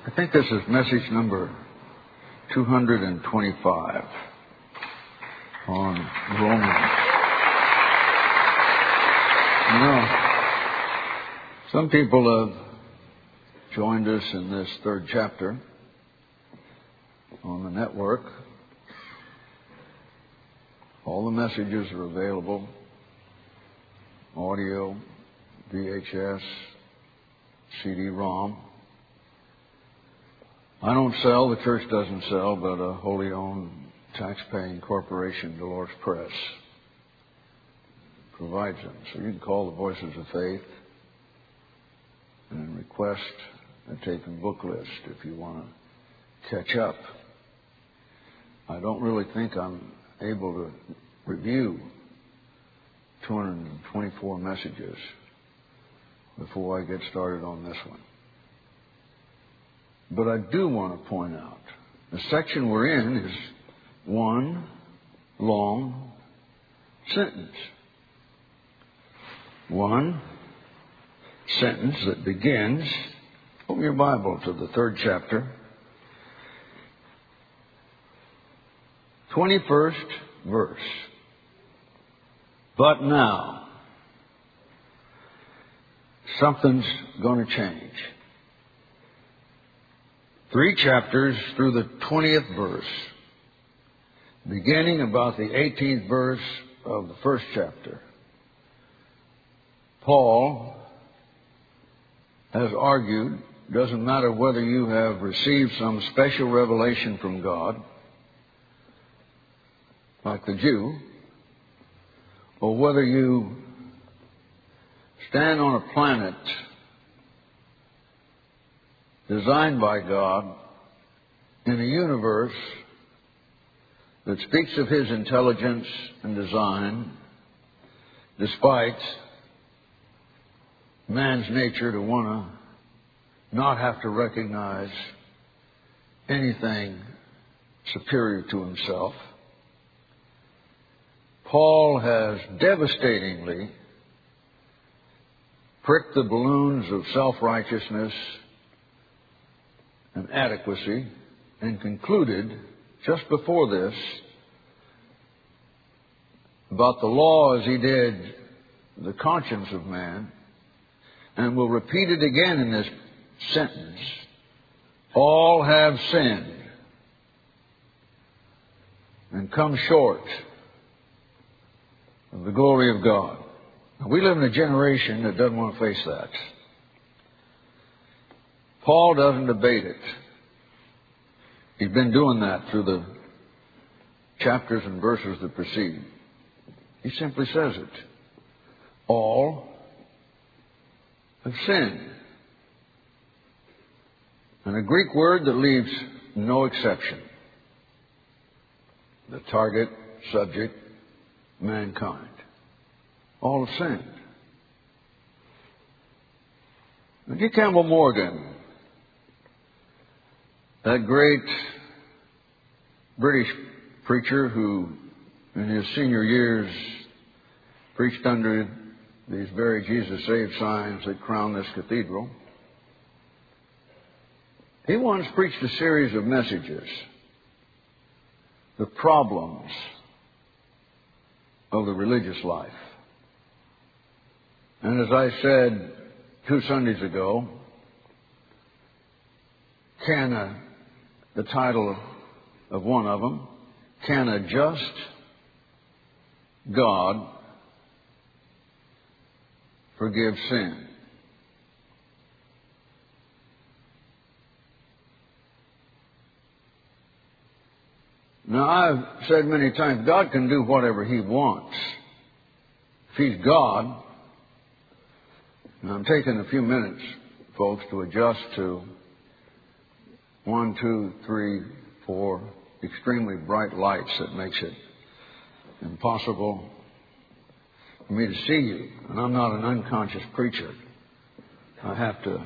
I think this is message number 225 on Romans. You know, some people have joined us in this third chapter on the network. All the messages are available: audio, VHS, CD-ROM. I don't sell, the church doesn't sell, but a wholly owned tax-paying corporation, Dolores Press, provides them. So you can call the Voices of Faith and request a tape and book list if you want to catch up. I don't really think I'm able to review 224 messages before I get started on this one. But I do want to point out, the section we're in is one long sentence. One sentence that begins, open your Bible to the third chapter, 21st verse. But now, something's going to change. 3 chapters through the 20th verse, beginning about the 18th verse of the first chapter, Paul has argued, doesn't matter whether you have received some special revelation from God, like the Jew, or whether you stand on a planet designed by God in a universe that speaks of His intelligence and design, despite man's nature to want to not have to recognize anything superior to himself. Paul has devastatingly pricked the balloons of self-righteousness and adequacy and concluded just before this about the law as he did the conscience of man, and will repeat it again in this sentence: all have sinned and come short of the glory of God. Now, we live in a generation that doesn't want to face that. Paul doesn't debate it. He's been doing that through the chapters and verses that precede. He simply says it. All have sinned. And a Greek word that leaves no exception. The target, subject, mankind. All have sinned. Now, G. Campbell Morgan, that great British preacher who in his senior years preached under these very Jesus Saved signs that crown this cathedral, he once preached a series of messages, the problems of the religious life. And as I said 2 Sundays ago, the title of one of them, Can a Just God Forgive Sin? Now, I've said many times, God can do whatever He wants. If He's God, and I'm taking a few minutes, folks, to adjust to 1, 2, 3, 4 extremely bright lights that makes it impossible for me to see you. And I'm not an unconscious preacher. I have to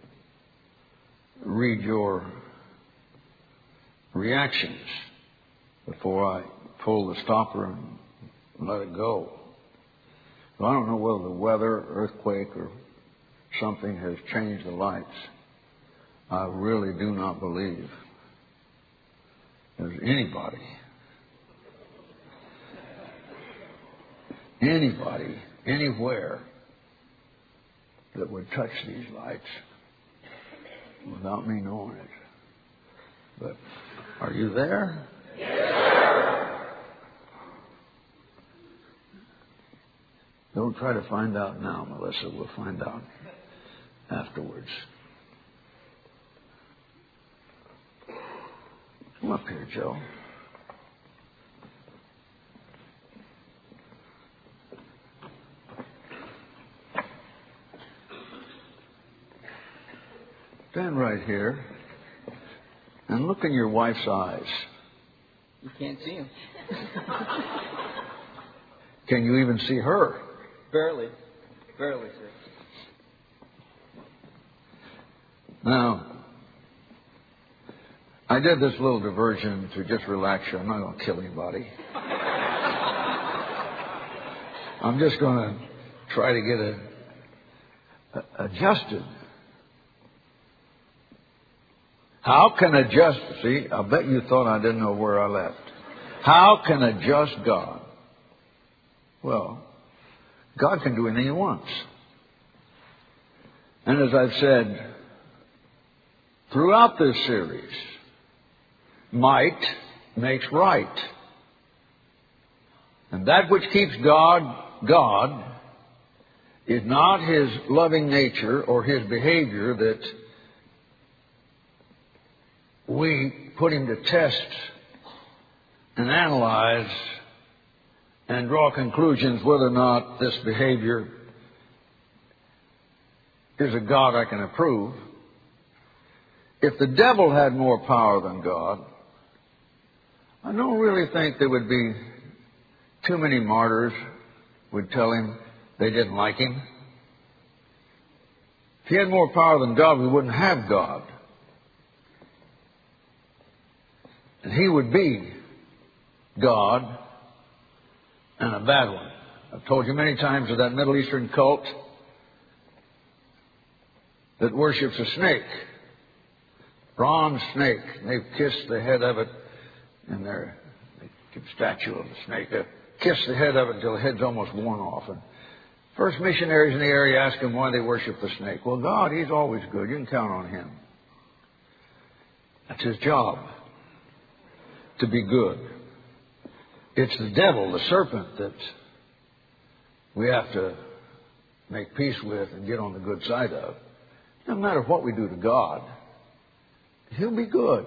read your reactions before I pull the stopper and let it go. So I don't know whether the weather, earthquake, or something has changed the lights. I really do not believe there's anybody, anywhere that would touch these lights without me knowing it. But are you there? Don't try to find out now, Melissa. We'll find out afterwards. Come up here, Joe. Stand right here and look in your wife's eyes. You can't see him. Can you even see her? Barely. Barely, sir. Now, I did this little diversion to just relax you. I'm not going to kill anybody. I'm just going to try to get adjusted. How can a just... See, I bet you thought I didn't know where I left. How can a just God... Well, God can do anything He wants. And as I've said throughout this series, might makes right. And that which keeps God, God, is not His loving nature or His behavior that we put Him to test and analyze and draw conclusions whether or not this behavior is a God I can approve. If the devil had more power than God, I don't really think there would be too many martyrs would tell him they didn't like him. If he had more power than God, we wouldn't have God. And he would be God and a bad one. I've told you many times of that Middle Eastern cult that worships a snake. Bronze snake. They've kissed the head of it in their statue of the snake. They kiss the head of it until the head's almost worn off. And first missionaries in the area ask him why they worship the snake. Well, God, He's always good. You can count on Him. That's His job, to be good. It's the devil, the serpent, that we have to make peace with and get on the good side of. No matter what we do to God, He'll be good.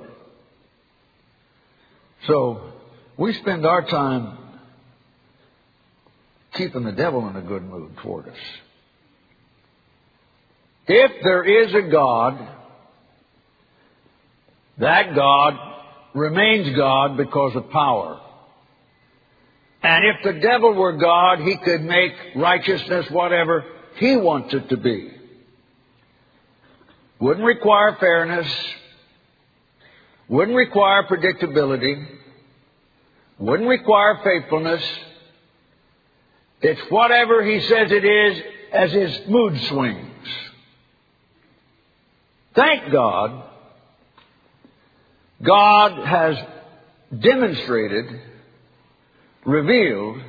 So we spend our time keeping the devil in a good mood toward us. If there is a God, that God remains God because of power. And if the devil were God, he could make righteousness whatever he wants it to be. Wouldn't require fairness. Wouldn't require predictability. Wouldn't require faithfulness. It's whatever he says it is as his mood swings. Thank God, God has demonstrated, revealed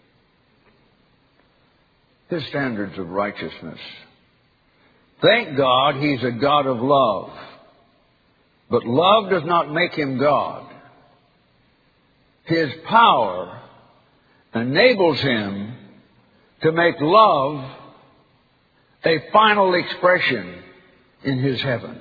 His standards of righteousness. Thank God He's a God of love. But love does not make Him God. His power enables Him to make love a final expression in His heaven.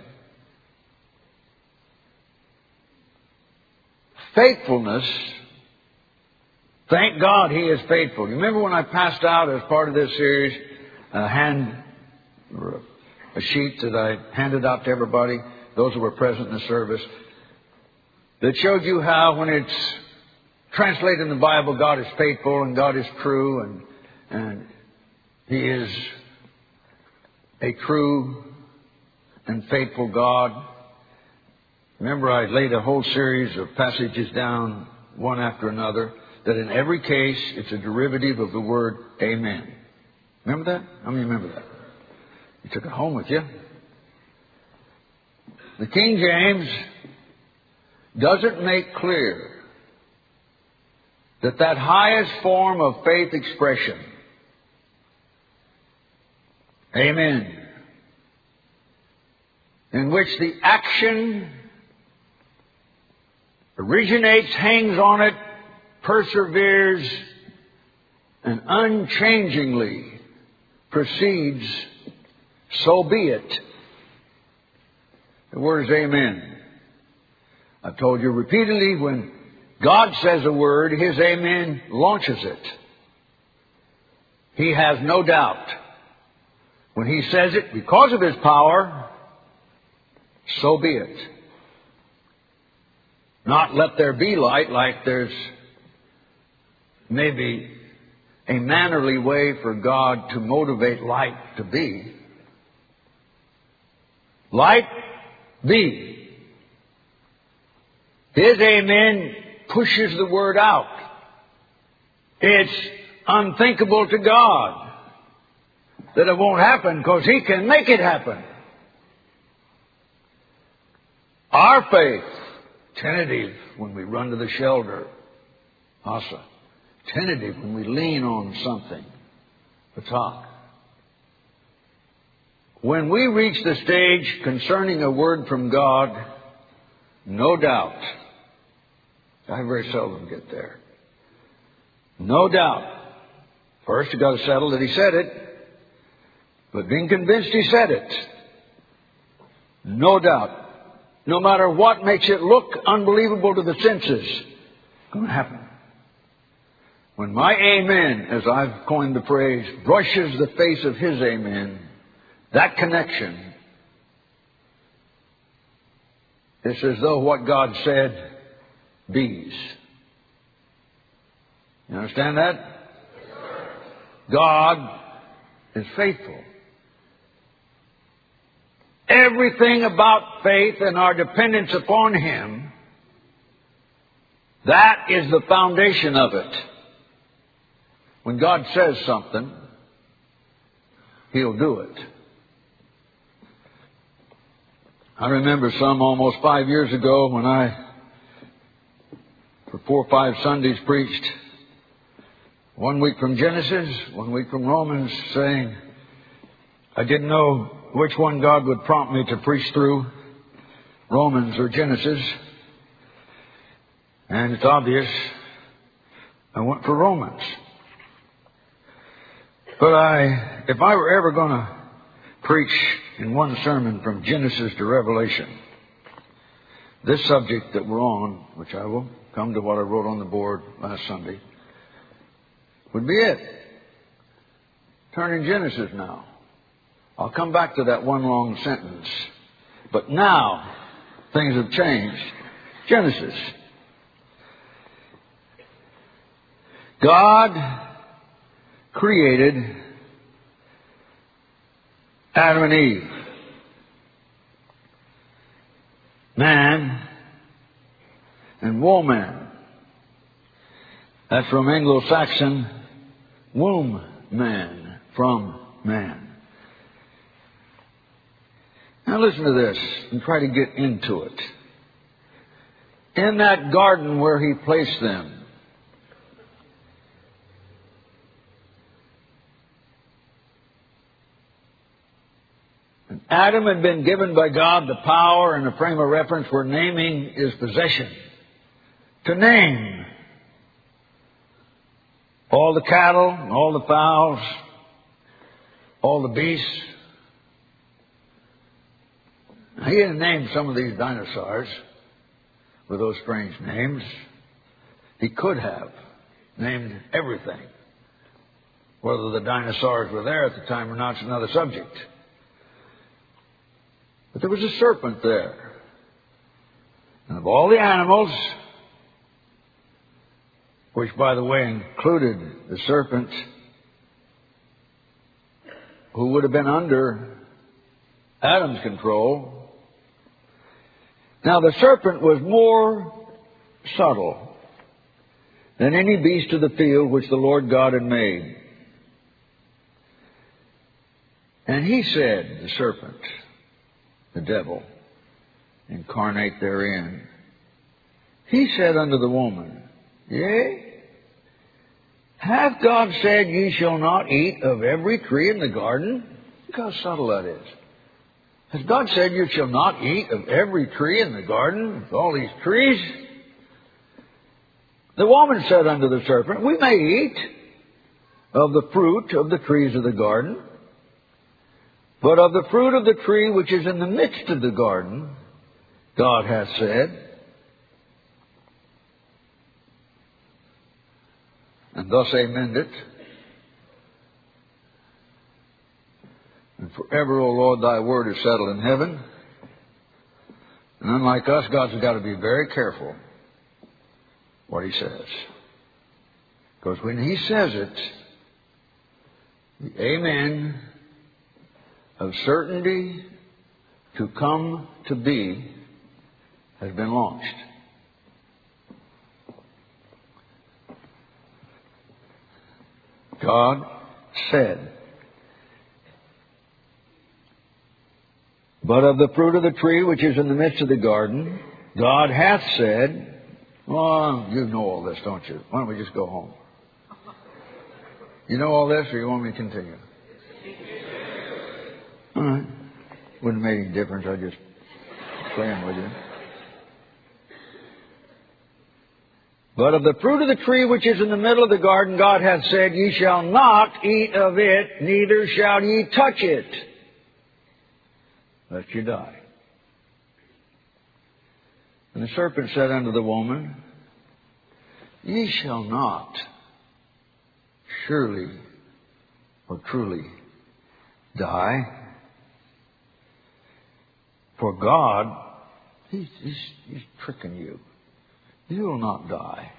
Faithfulness, thank God He is faithful. You remember when I passed out as part of this series a sheet that I handed out to everybody, those who were present in the service, that showed you how when it's translated in the Bible, God is faithful and God is true and He is a true and faithful God. Remember, I laid a whole series of passages down, one after another, that in every case it's a derivative of the word amen. Remember that? How many remember that? You took it home with you. The King James doesn't make clear that that highest form of faith expression, amen, in which the action originates, hangs on it, perseveres, and unchangingly proceeds, so be it. The word is amen. I've told you repeatedly, when God says a word, His amen launches it. He has no doubt. When He says it, because of His power, so be it. Not let there be light, like there's maybe a mannerly way for God to motivate light to be. Light be. His amen pushes the word out. It's unthinkable to God that it won't happen, because He can make it happen. Our faith, tentative when we run to the shelter, asa. Tentative when we lean on something, patak. When we reach the stage concerning a word from God, no doubt, I very seldom get there. No doubt. First, you've got to settle that He said it, but being convinced He said it, no doubt. No matter what makes it look unbelievable to the senses, it's going to happen. When my amen, as I've coined the phrase, brushes the face of His amen, that connection, it's as though what God said bees. You understand that? God is faithful. Everything about faith and our dependence upon Him, that is the foundation of it. When God says something, He'll do it. I remember some almost 5 years ago when I, for 4 or 5 Sundays, preached 1 week from Genesis, 1 week from Romans, saying I didn't know which one God would prompt me to preach through, Romans or Genesis. And it's obvious I went for Romans. But if I were ever going to preach in one sermon from Genesis to Revelation, this subject that we're on, which I will come to what I wrote on the board last Sunday, would be it. Turn in Genesis now. I'll come back to that one long sentence. But now, things have changed. Genesis. God created Adam and Eve. Man and woman. That's from Anglo-Saxon womb man, from man. Now listen to this and try to get into it. In that garden where He placed them, Adam had been given by God the power and the frame of reference for naming his possession. To name all the cattle, all the fowls, all the beasts. He didn't name some of these dinosaurs with those strange names. He could have named everything. Whether the dinosaurs were there at the time or not is another subject. But there was a serpent there. And of all the animals, which, by the way, included the serpent who would have been under Adam's control. Now, the serpent was more subtle than any beast of the field which the Lord God had made. And he said, the serpent, the devil, incarnate therein. He said unto the woman, Yea, hath God said, Ye shall not eat of every tree in the garden? Look how subtle that is. Has God said, You shall not eat of every tree in the garden, with all these trees? The woman said unto the serpent, We may eat of the fruit of the trees of the garden, but of the fruit of the tree which is in the midst of the garden, God hath said, and thus amend it, and forever, O Lord, thy word is settled in heaven. And unlike us, God's got to be very careful what He says. Because when He says it, the amen of certainty to come to be has been launched. God said, But of the fruit of the tree which is in the midst of the garden, God hath said, well, you know all this, don't you? Why don't we just go home? You know all this, or you want me to continue? All right. Wouldn't make any difference. I just playing with you. But of the fruit of the tree which is in the middle of the garden, God hath said, Ye shall not eat of it, neither shall ye touch it, lest you die. And the serpent said unto the woman, Ye shall not surely or truly die. For God, He's tricking you. You will not die.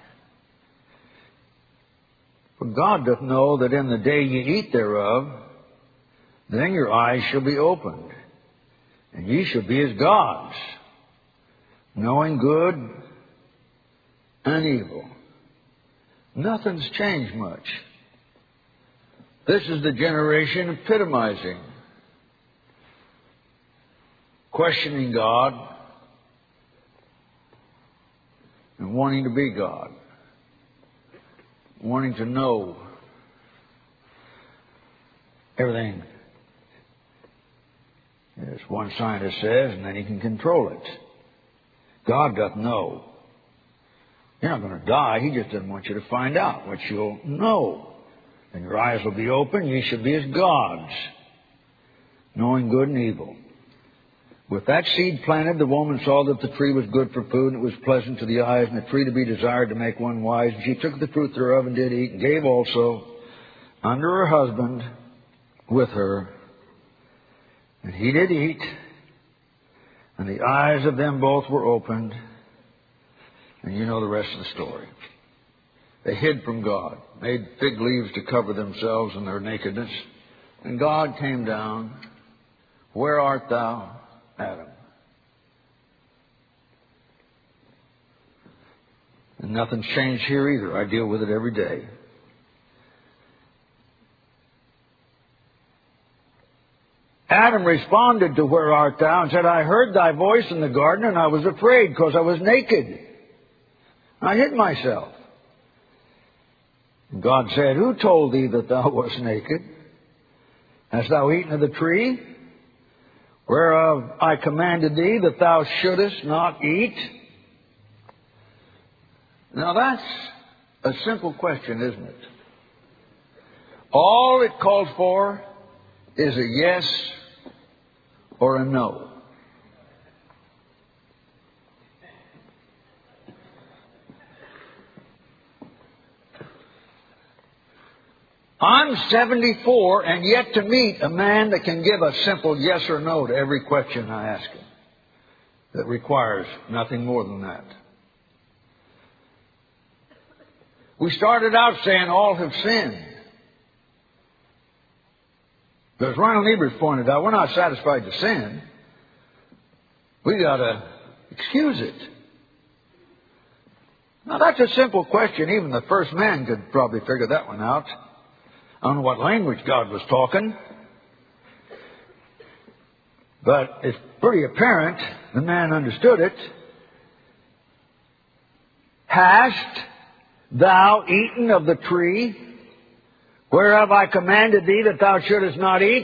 For God doth know that in the day ye eat thereof, then your eyes shall be opened, and ye shall be as gods, knowing good and evil. Nothing's changed much. This is the generation epitomizing, questioning God, and wanting to be God, wanting to know everything, as one scientist says, and then he can control it. God doth know. You're not going to die. He just doesn't want you to find out what you'll know. And your eyes will be open. You shall be as gods, knowing good and evil. With that seed planted, the woman saw that the tree was good for food, and it was pleasant to the eyes, and a tree to be desired to make one wise. And she took the fruit thereof and did eat, and gave also unto her husband with her. And he did eat, and the eyes of them both were opened. And you know the rest of the story. They hid from God, made fig leaves to cover themselves in their nakedness. And God came down. Where art thou, Adam? And nothing's changed here either. I deal with it every day. Adam responded to where art thou and said, I heard thy voice in the garden, and I was afraid because I was naked. I hid myself. And God said, Who told thee that thou wast naked? Hast thou eaten of the tree whereof I commanded thee that thou shouldest not eat? Now that's a simple question, isn't it? All it calls for is a yes or a no. I'm 74 and yet to meet a man that can give a simple yes or no to every question I ask him. That requires nothing more than that. We started out saying all have sinned. But as Ronald Niebuhr pointed out, we're not satisfied to sin. We got to excuse it. Now that's a simple question. Even the first man could probably figure that one out. I don't know what language God was talking. But it's pretty apparent the man understood it. Hast thou eaten of the tree whereof I commanded thee that thou shouldest not eat?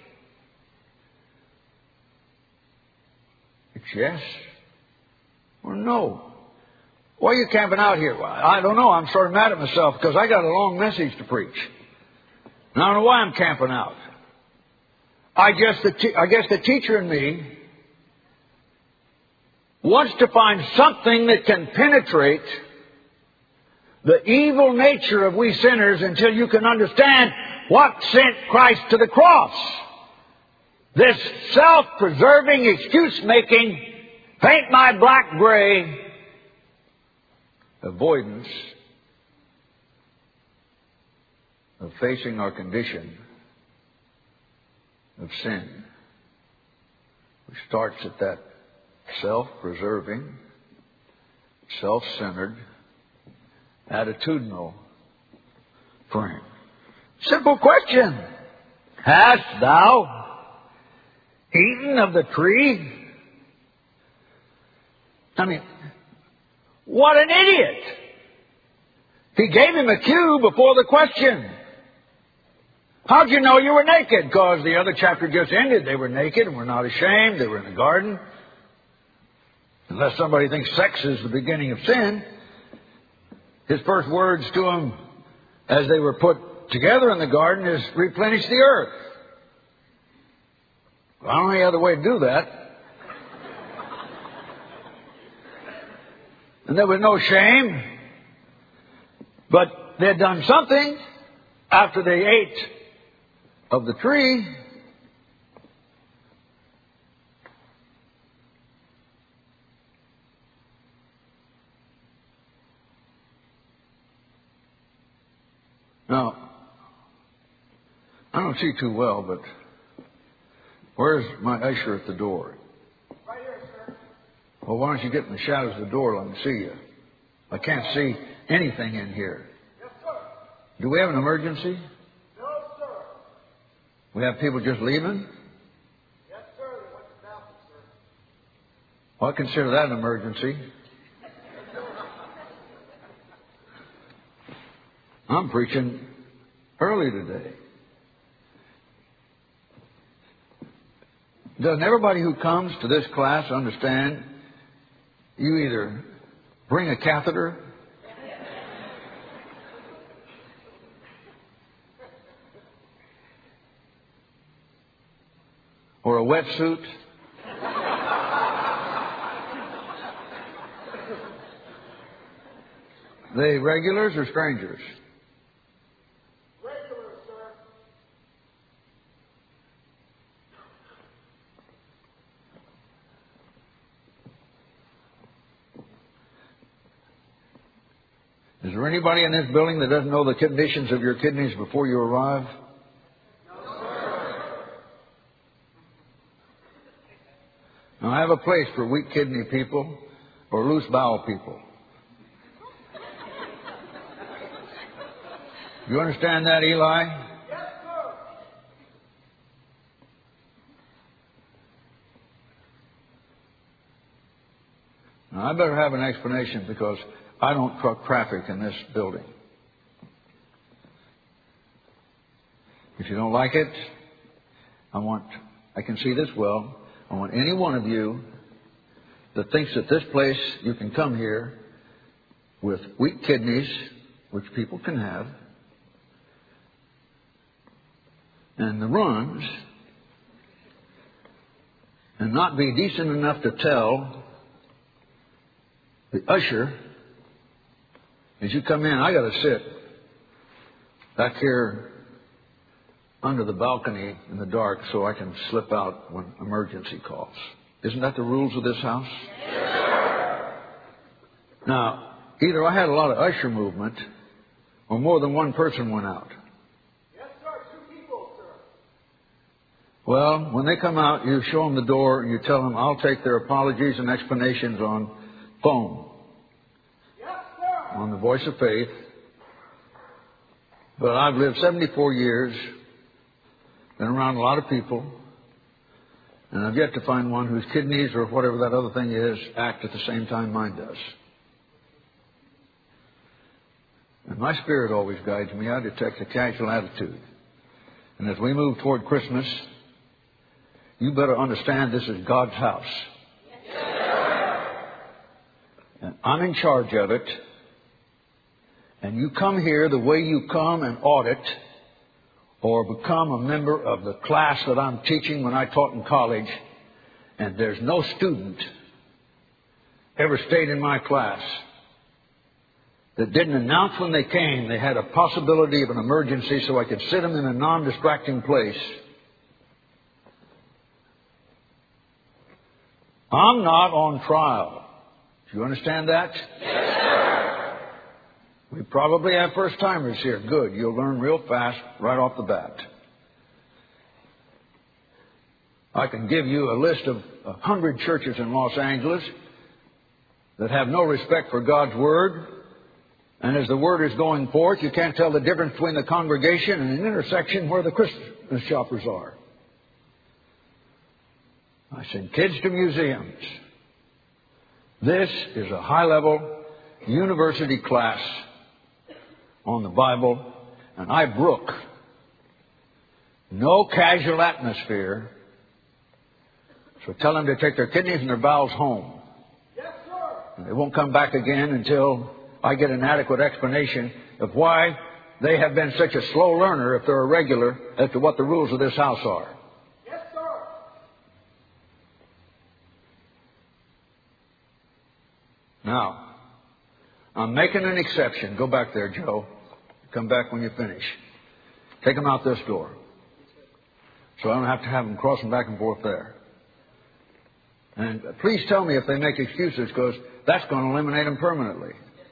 It's yes or no. Why are you camping out here? Well, I don't know. I'm sort of mad at myself because I got a long message to preach. And I don't know why I'm camping out. I guess the teacher in me wants to find something that can penetrate the evil nature of we sinners until you can understand what sent Christ to the cross. This self-preserving, excuse-making, paint my black gray avoidance of facing our condition of sin, which starts at that self-preserving, self-centered, attitudinal frame. Simple question. Hast thou eaten of the tree? I mean, what an idiot. He gave him a cue before the question. How'd you know you were naked? Because the other chapter just ended. They were naked and were not ashamed. They were in the garden. Unless somebody thinks sex is the beginning of sin. His first words to them as they were put together in the garden is, replenish the earth. Well, I don't know any other way to do that. And there was no shame. But they had done something after they ate of the tree. Now, I don't see too well, but where's my usher at the door? Right here, sir. Well, why don't you get in the shadows of the door and let me see you? I can't see anything in here. Yes, sir. Do we have an emergency? No, sir. We have people just leaving? Yes, sir. They went to Malcolm, sir. Well, I consider that an emergency. I'm preaching early today. Doesn't everybody who comes to this class understand you either bring a catheter or a wetsuit? They regulars or strangers? Regular, sir. Is there anybody in this building that doesn't know the conditions of your kidneys before you arrive? No, sir. Now, I have a place for weak kidney people or loose bowel people. You understand that, Eli? Yes, sir. Now, I better have an explanation because I don't truck traffic in this building. If you don't like it, I can see this well. I want any one of you that thinks that this place, you can come here with weak kidneys, which people can have, and the runs, and not be decent enough to tell the usher, as you come in, I got to sit back here under the balcony in the dark so I can slip out when emergency calls. Isn't that the rules of this house? Yes. Now, either I had a lot of usher movement or more than one person went out. Yes, sir. 2 people, sir. Well, when they come out, you show them the door and you tell them, I'll take their apologies and explanations on phone, Yes, sir. on the Voice of Faith. But I've lived 74 years, been around a lot of people, And I've yet to find one whose kidneys or whatever that other thing is act at the same time mine does. And my spirit always guides me. I detect a casual attitude. And as we move toward Christmas, you better understand this is God's house. And I'm in charge of it. And you come here the way you come and audit or become a member of the class that I'm teaching when I taught in college. And there's no student ever stayed in my class that didn't announce when they came they had a possibility of an emergency so I could sit them in a non-distracting place. I'm not on trial. Do you understand that? Yes, sir. We probably have first-timers here. Good. You'll learn real fast right off the bat. I can give you a list of 100 churches in Los Angeles that have no respect for God's Word. And as the Word is going forth, you can't tell the difference between the congregation and an intersection where the Christmas shoppers are. I send kids to museums. This is a high-level university class on the Bible, and I brook no casual atmosphere. So tell them to take their kidneys and their bowels home. Yes, sir. And they won't come back again until I get an adequate explanation of why they have been such a slow learner, if they're a regular, as to what the rules of this house are. Yes, sir. Now, I'm making an exception. Go back there, Joe. Come back when you finish. Take them out this door. So I don't have to have them crossing back and forth there. And please tell me if they make excuses, because that's going to eliminate them permanently.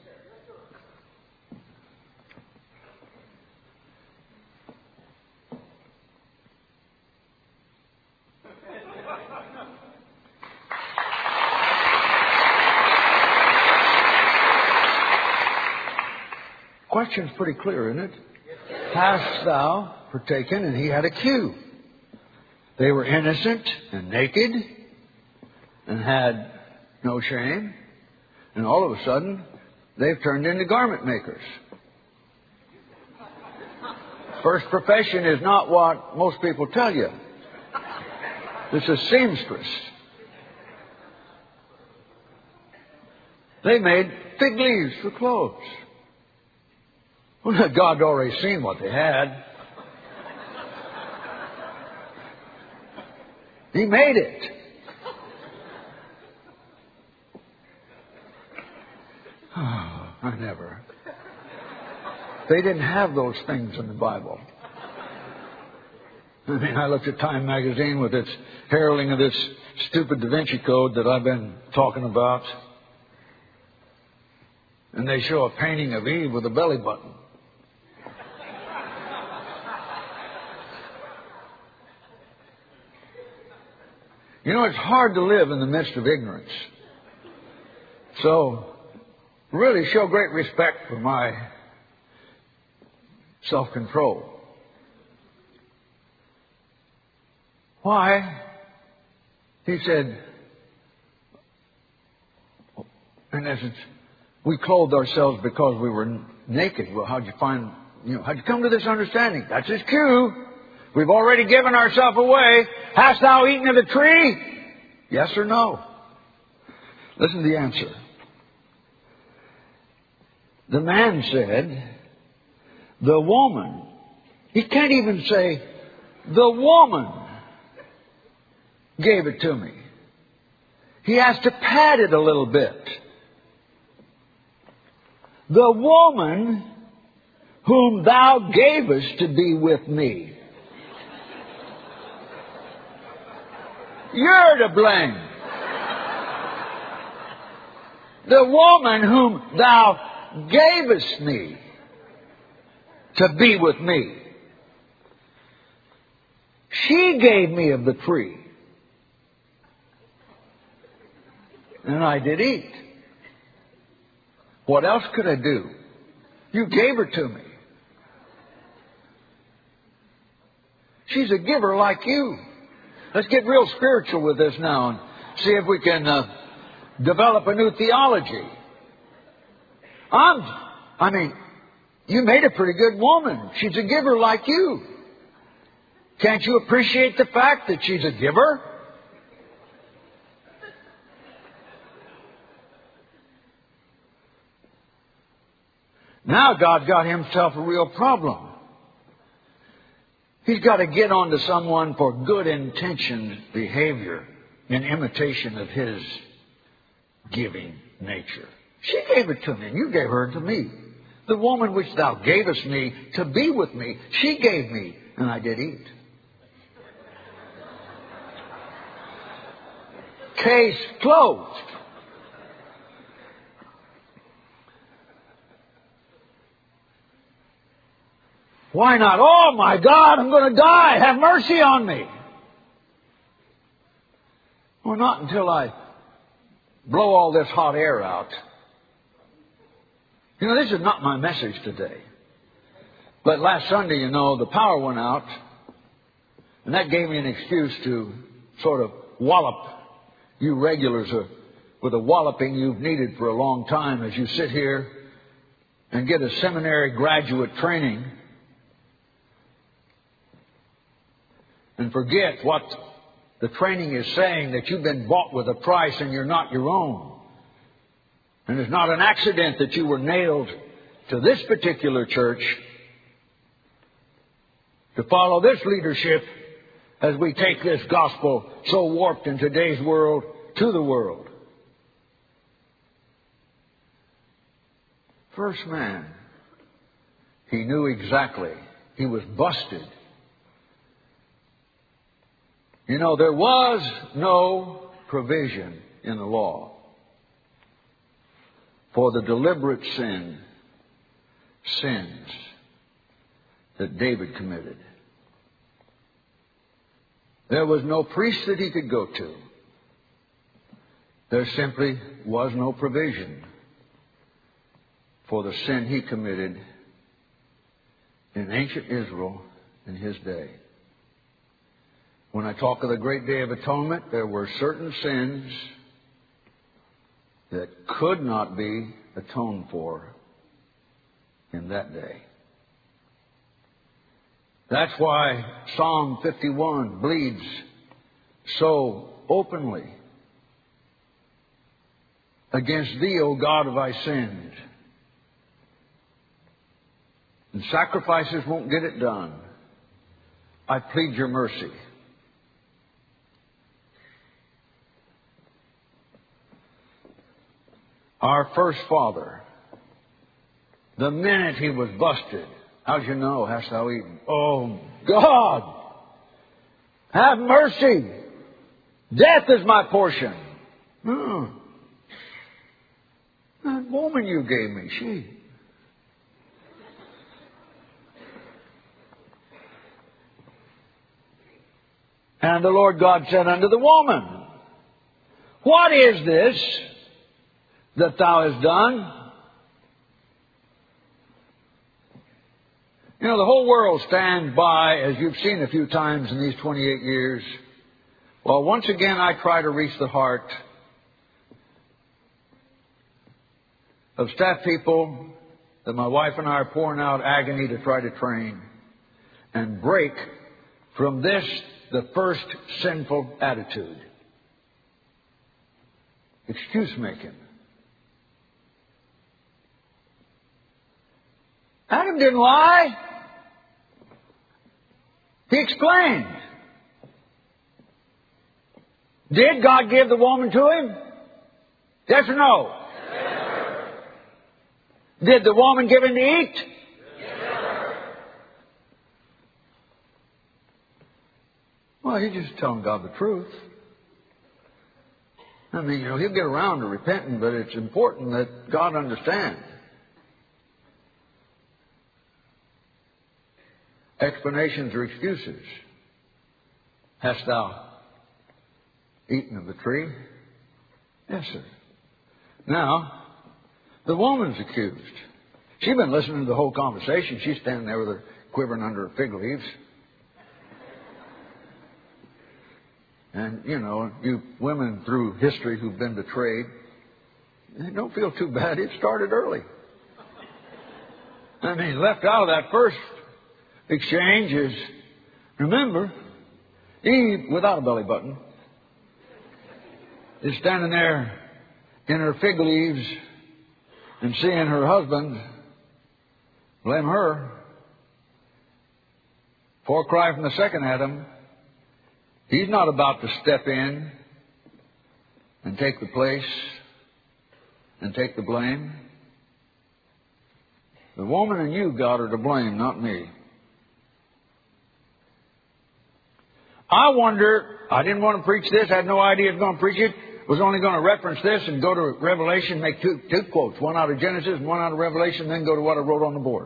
Question's pretty clear, isn't it? Hast thou partaken? And he had a cue. They were innocent and naked and had no shame. And all of a sudden, they've turned into garment makers. First profession is not what most people tell you. This is seamstress. They made fig leaves for clothes. Well, God had already seen what they had. He made it. Oh, I never. They didn't have those things in the Bible. I mean, I looked at Time magazine with its heralding of this stupid Da Vinci Code that I've been talking about. And they show a painting of Eve with a belly button. You know, it's hard to live in the midst of ignorance. So, really show great respect for my self-control. Why? He said, in essence, we clothed ourselves because we were naked. Well, how'd you come to this understanding? That's his cue. We've already given ourselves away. Hast thou eaten of the tree? Yes or no? Listen to the answer. The man said, the woman. He can't even say, the woman gave it to me. He has to pad it a little bit. The woman whom thou gavest to be with me. You're to blame. The woman whom thou gavest me to be with me. She gave me of the tree. And I did eat. What else could I do? You gave her to me. She's a giver like you. Let's get real spiritual with this now and see if we can develop a new theology. I mean, you made a pretty good woman. She's a giver like you. Can't you appreciate the fact that she's a giver? Now God's got himself a real problem. He's got to get onto someone for good intentioned behavior in imitation of his giving nature. She gave it to me, and you gave her to me. The woman which thou gavest me to be with me, she gave me, and I did eat. Case closed. Why not? Oh my God, I'm going to die. Have mercy on me. Well, not until I blow all this hot air out. You know, this is not my message today. But last Sunday, you know, the power went out. And that gave me an excuse to sort of wallop you regulars with a walloping you've needed for a long time as you sit here and get a seminary graduate training and forget what the training is saying, that you've been bought with a price and you're not your own. And it's not an accident that you were nailed to this particular church to follow this leadership as we take this gospel so warped in today's world to the world. First man, he knew exactly. He was busted. You know, there was no provision in the law for the deliberate sins that David committed. There was no priest that he could go to. There simply was no provision for the sin he committed in ancient Israel in his day. When I talk of the great day of atonement, there were certain sins that could not be atoned for in that day. That's why Psalm 51 bleeds so openly. Against thee, O God, have I sinned. And sacrifices won't get it done. I plead your mercy. Our first father, the minute he was busted, how'd you know? Hast thou eaten? Oh, God! Have mercy! Death is my portion. That woman you gave me, she... And the Lord God said unto the woman, what is this that thou hast done? You know, the whole world stands by, as you've seen a few times in these 28 years. Well, once again, I try to reach the heart of staff people that my wife and I are pouring out agony to try to train and break from this, the first sinful attitude. Excuse making. Adam didn't lie. He explained. Did God give the woman to him? Yes or no? Yes. Did the woman give him to eat? Yes. Well, he's just telling God the truth. I mean, you know, he'll get around to repenting, but it's important that God understands. Explanations or excuses. Hast thou eaten of the tree? Yes, sir. Now, the woman's accused. She's been listening to the whole conversation. She's standing there with her quivering under her fig leaves. And, you know, you women through history who've been betrayed, don't feel too bad. It started early. I mean, left out of that first exchange is, remember, Eve, without a belly button, is standing there in her fig leaves and seeing her husband blame her for a cry from the second Adam. He's not about to step in and take the place and take the blame. The woman and you, God, are to blame, not me. I wonder, I didn't want to preach this, I had no idea I was going to preach it. Was only going to reference this and go to Revelation, make two quotes, one out of Genesis and one out of Revelation, then go to what I wrote on the board.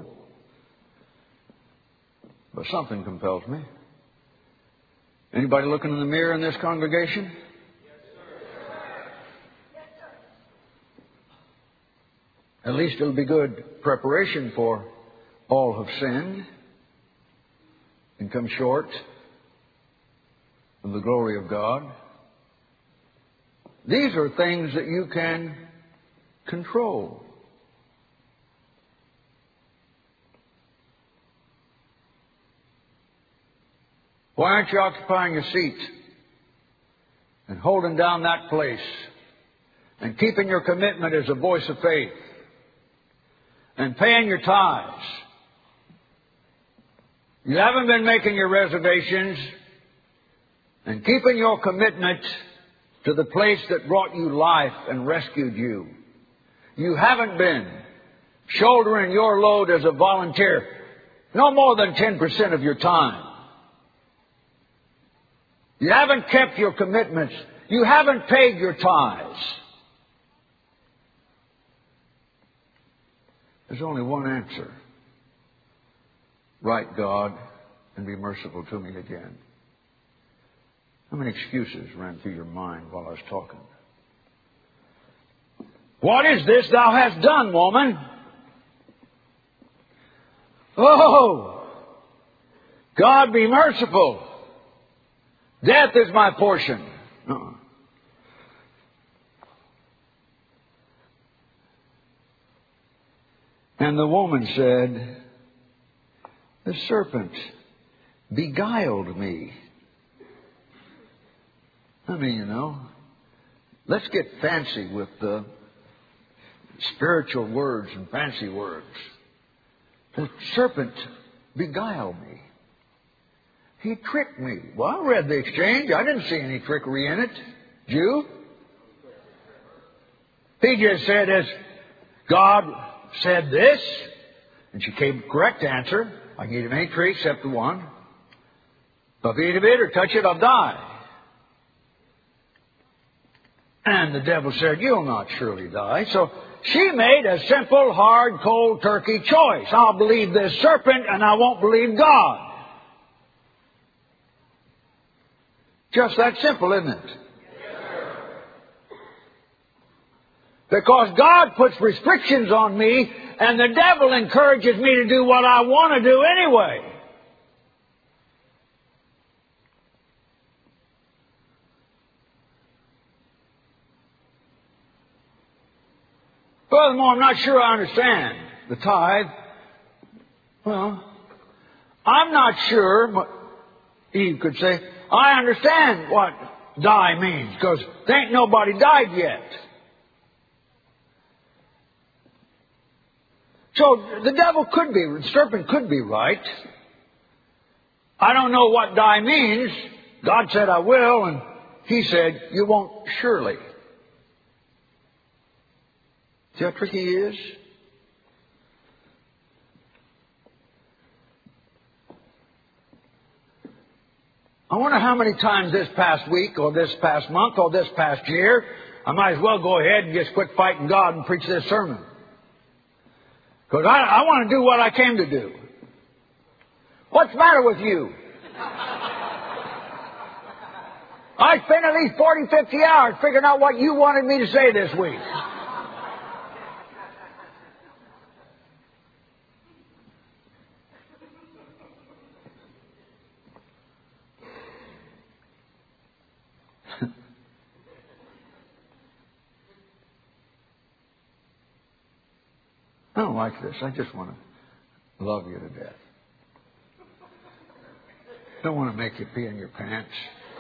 But something compels me. Anybody looking in the mirror in this congregation? Yes, sir. At least it'll be good preparation for all have sinned and come short of the glory of God. These are things that you can control. Why aren't you occupying your seat and holding down that place and keeping your commitment as a voice of faith and paying your tithes? You haven't been making your reservations and keeping your commitment to the place that brought you life and rescued you. You haven't been shouldering your load as a volunteer no more than 10% of your time. You haven't kept your commitments. You haven't paid your tithes. There's only one answer. Right, God, and be merciful to me again. How many excuses ran through your mind while I was talking? What is this thou hast done, woman? Oh, God be merciful. Death is my portion. And the woman said, the serpent beguiled me. I mean, you know, let's get fancy with the spiritual words and fancy words. The serpent beguiled me. He tricked me. Well, I read the exchange. I didn't see any trickery in it. Did you? He just said, as God said this, and she gave the correct answer. I can eat of any tree except the one. If I eat of it or touch it, I'll die. And the devil said, you'll not surely die. So she made a simple, hard, cold turkey choice. I'll believe this serpent and I won't believe God. Just that simple, isn't it? Because God puts restrictions on me and the devil encourages me to do what I want to do anyway. Furthermore, I'm not sure I understand the tithe. Well, I'm not sure, Eve could say, I understand what die means, because there ain't nobody died yet. So the serpent could be right. I don't know what die means. God said I will, and he said you won't surely. See how tricky he is? I wonder how many times this past week or this past month or this past year I might as well go ahead and just quit fighting God and preach this sermon. Because I want to do what I came to do. What's the matter with you? I spent at least 40, 50 hours figuring out what you wanted me to say this week. I don't like this. I just want to love you to death. Don't want to make you pee in your pants.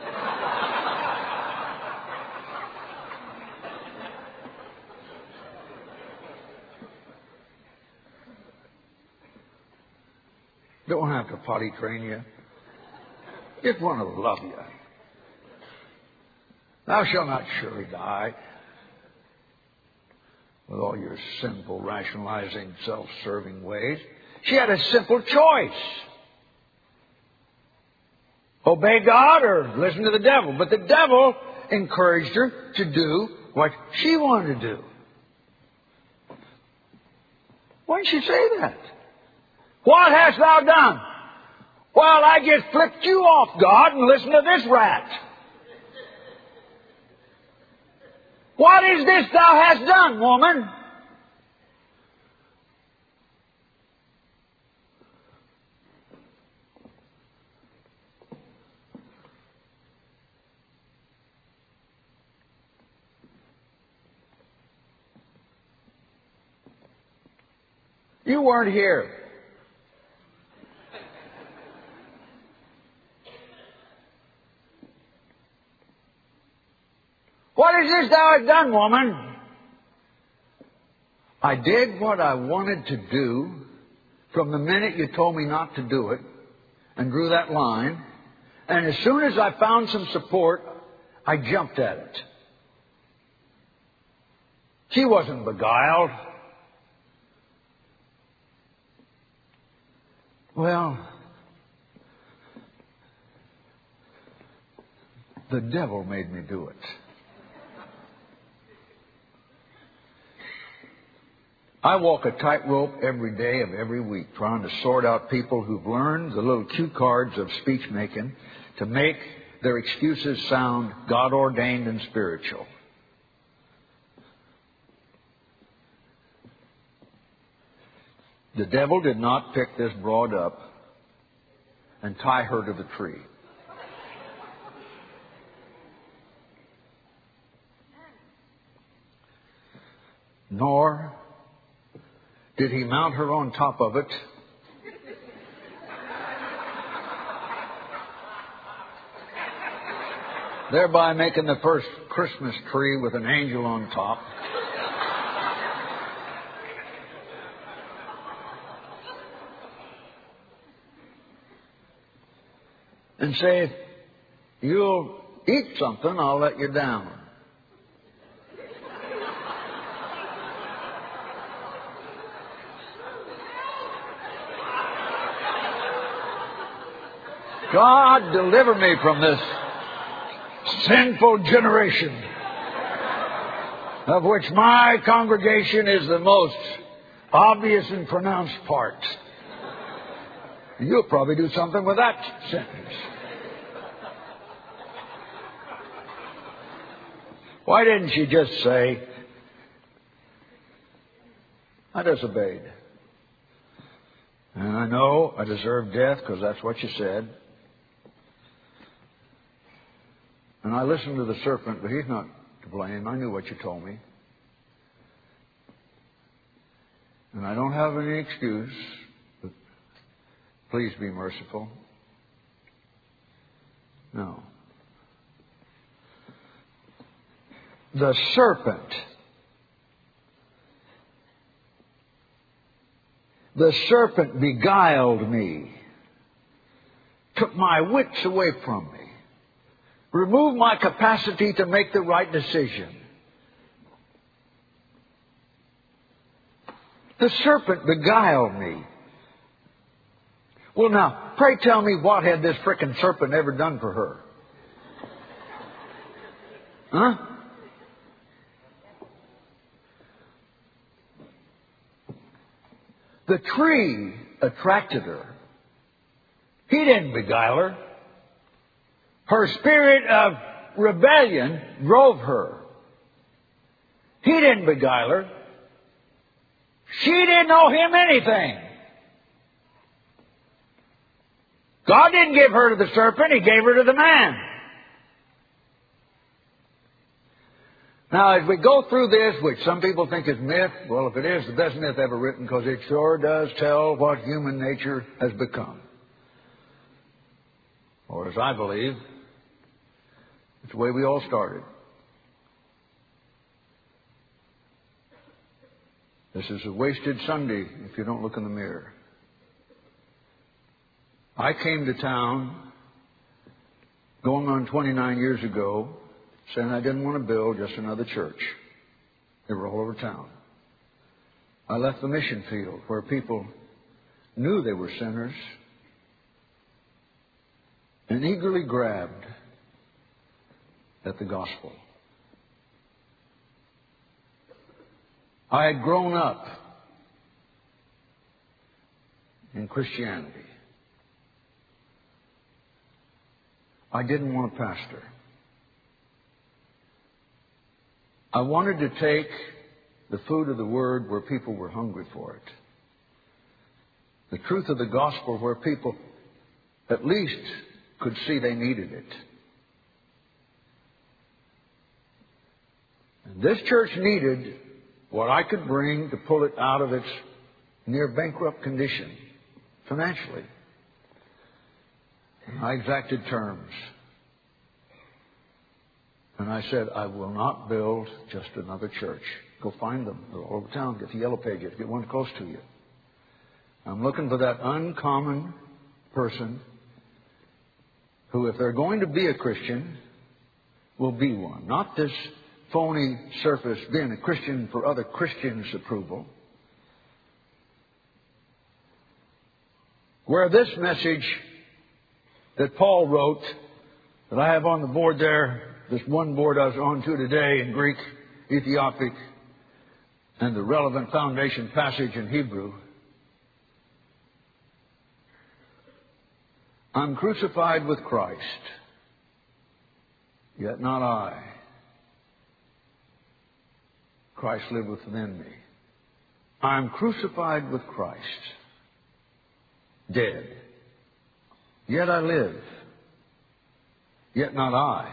Don't want to have to potty train you. Just want to love you. Thou shalt not surely die. With all your sinful, rationalizing, self-serving ways. She had a simple choice. Obey God or listen to the devil. But the devil encouraged her to do what she wanted to do. Why didn't she say that? What hast thou done? Well, I just flipped you off, God, and listened to this rat. What is this thou hast done, woman? You weren't here. What is this thou hast done, woman? I did what I wanted to do from the minute you told me not to do it and drew that line. And as soon as I found some support, I jumped at it. She wasn't beguiled. Well, the devil made me do it. I walk a tightrope every day of every week trying to sort out people who've learned the little cue cards of speech making to make their excuses sound God-ordained and spiritual. The devil did not pick this broad up and tie her to the tree. Nor did he mount her on top of it thereby making the first Christmas tree with an angel on top. And say, if you'll eat something, I'll let you down. God, deliver me from this sinful generation of which my congregation is the most obvious and pronounced part. You'll probably do something with that sentence. Why didn't she just say, I disobeyed. And I know I deserve death because that's what you said. And I listened to the serpent, but he's not to blame. I knew what you told me. And I don't have any excuse, but please be merciful. No. The serpent beguiled me, took my wits away from me, removed my capacity to make the right decision. The serpent beguiled me. Well, now, pray tell me, what had this frickin' serpent ever done for her? Huh? The tree attracted her. He didn't beguile her. Her spirit of rebellion drove her. He didn't beguile her. She didn't owe him anything. God didn't give her to the serpent. He gave her to the man. Now, as we go through this, which some people think is myth, well, if it is the best myth ever written, because it sure does tell what human nature has become. Or as I believe, it's the way we all started. This is a wasted Sunday if you don't look in the mirror. I came to town going on 29 years ago saying I didn't want to build just another church. They were all over town. I left the mission field where people knew they were sinners and eagerly grabbed at the gospel. I had grown up in Christianity. I didn't want a pastor. I wanted to take the food of the Word where people were hungry for it. The truth of the gospel where people at least could see they needed it. And this church needed what I could bring to pull it out of its near bankrupt condition financially. I exacted terms. And I said, I will not build just another church. Go find them. They're all over town. Get the Yellow Pages. Get one close to you. I'm looking for that uncommon person who, if they're going to be a Christian, will be one. Not this phony surface being a Christian for other Christians' approval. Where this message that Paul wrote, that I have on the board there, this one board I was on to today in Greek, Ethiopic, and the relevant foundation passage in Hebrew. I'm crucified with Christ, yet not I. Christ liveth within me. I'm crucified with Christ, dead. Yet I live. Yet not I.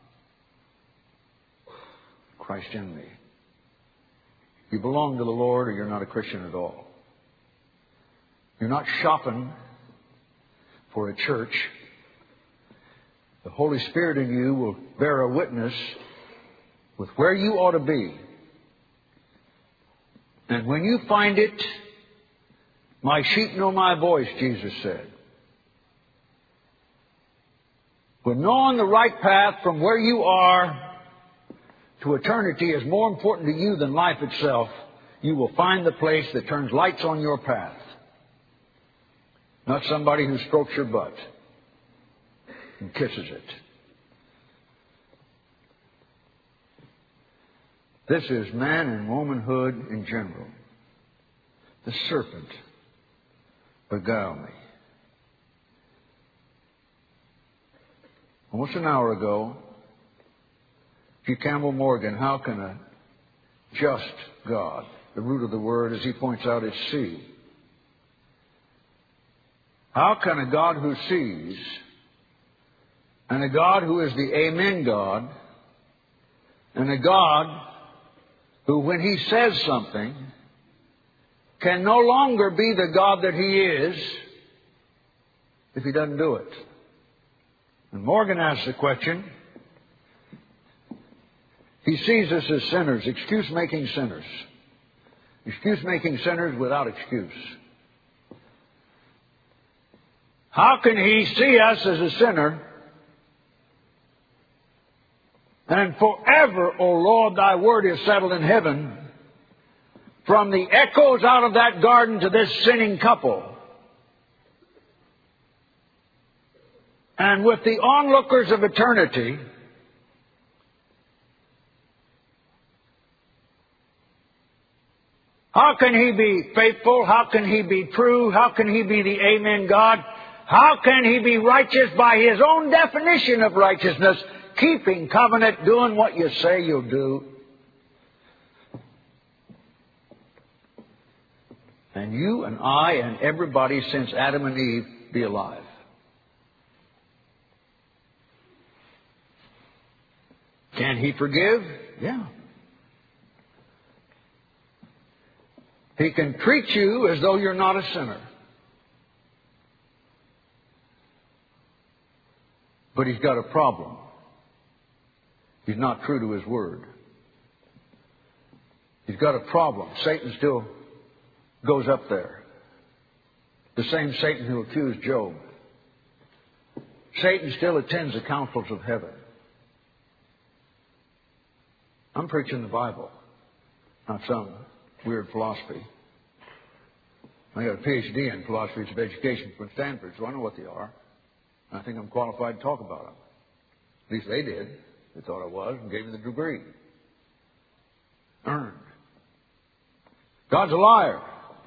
Christ in me. You belong to the Lord or you're not a Christian at all. You're not shopping for a church. The Holy Spirit in you will bear a witness with where you ought to be. And when you find it, my sheep know my voice, Jesus said. But knowing the right path from where you are to eternity is more important to you than life itself, you will find the place that turns lights on your path. Not somebody who strokes your butt and kisses it. This is man and womanhood in general. The serpent beguiled me. Almost an hour ago, G. Campbell Morgan, how can a just God, the root of the word, as he points out, is see? How can a God who sees and a God who is the Amen God and a God who, when he says something, can no longer be the God that he is if he doesn't do it? And Morgan asks the question, he sees us as sinners, excuse-making sinners. Excuse-making sinners without excuse. How can he see us as a sinner and forever, O Lord, thy word is settled in heaven, from the echoes out of that garden to this sinning couple, and with the onlookers of eternity, how can he be faithful? How can he be true? How can he be the Amen God? How can he be righteous by his own definition of righteousness, keeping covenant, doing what you say you'll do? And you and I and everybody since Adam and Eve be alive. Can he forgive? Yeah. He can treat you as though you're not a sinner. But he's got a problem. He's not true to his word. He's got a problem. Satan still goes up there. The same Satan who accused Job. Satan still attends the councils of heaven. I'm preaching the Bible, not some weird philosophy. I got a PhD in philosophies of education from Stanford, so I know what they are. I think I'm qualified to talk about them. At least they did. They thought I was and gave me the degree. Earned. God's a liar.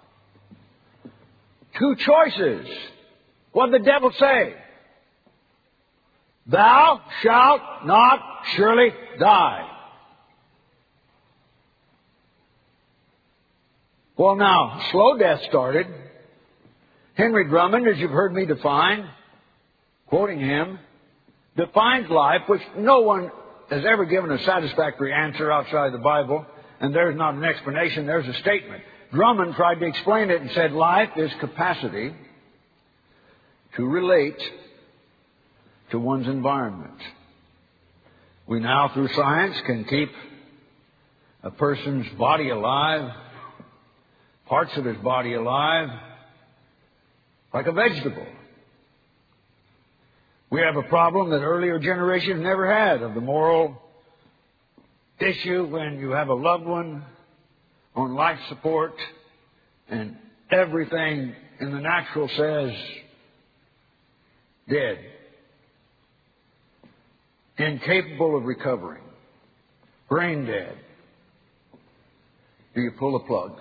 Two choices. What did the devil say? Thou shalt not surely die. Well, now, slow death started. Henry Drummond, as you've heard me define, quoting him, defines life, which no one has ever given a satisfactory answer outside the Bible, and there's not an explanation, there's a statement. Drummond tried to explain it and said life is capacity to relate to one's environment. We now, through science, can keep a person's body alive, parts of his body alive, like a vegetable. We have a problem that earlier generations never had of the moral issue when you have a loved one on life support and everything in the natural says dead, incapable of recovering, brain dead. Do you pull the plug?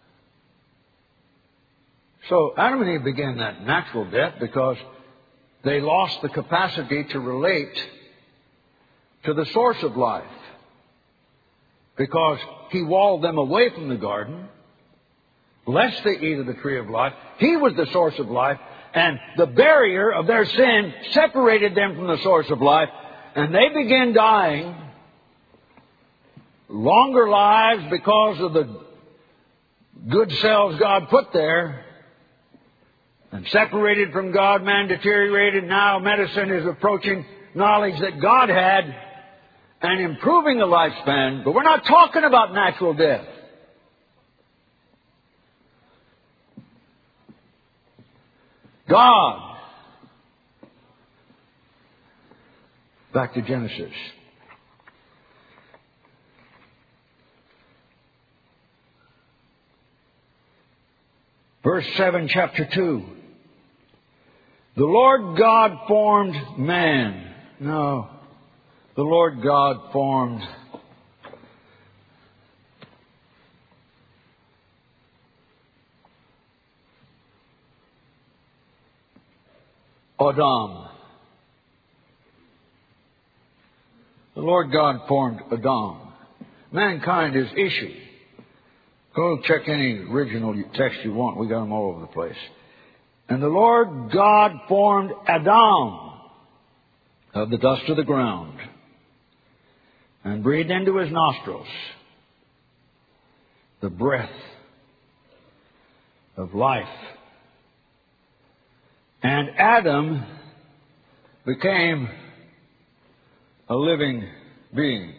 So Adam and Eve began that natural death because they lost the capacity to relate to the source of life. Because he walled them away from the garden, lest they eat of the tree of life. He was the source of life, and the barrier of their sin separated them from the source of life, and they began dying longer lives because of the good cells God put there. And separated from God, man deteriorated. Now medicine is approaching knowledge that God had and improving the lifespan. But we're not talking about natural death. God. Back to Genesis. Verse 7, chapter 2. The Lord God formed man. No. The Lord God formed Adam. The Lord God formed Adam. Mankind is Ishi. Go check any original text you want. We got them all over the place. And the Lord God formed Adam of the dust of the ground and breathed into his nostrils the breath of life. And Adam became a living being.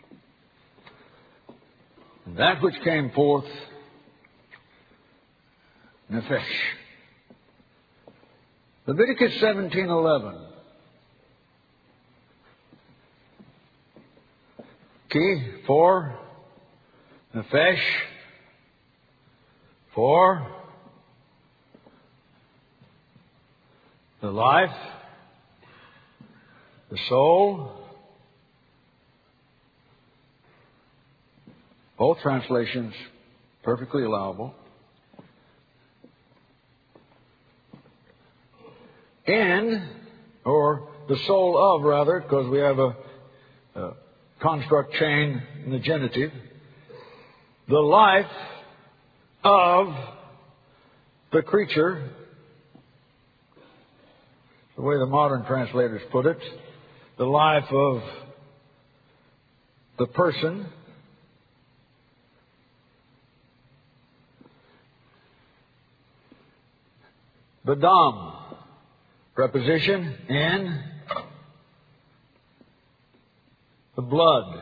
And that which came forth, Nephesh. Leviticus 17:11. Key for Nephesh, for the life, the soul. Both translations perfectly allowable. In, or the soul of, rather, because we have a construct chain in the genitive, the life of the creature, the way the modern translators put it, the life of the person, Badam, preposition in the blood.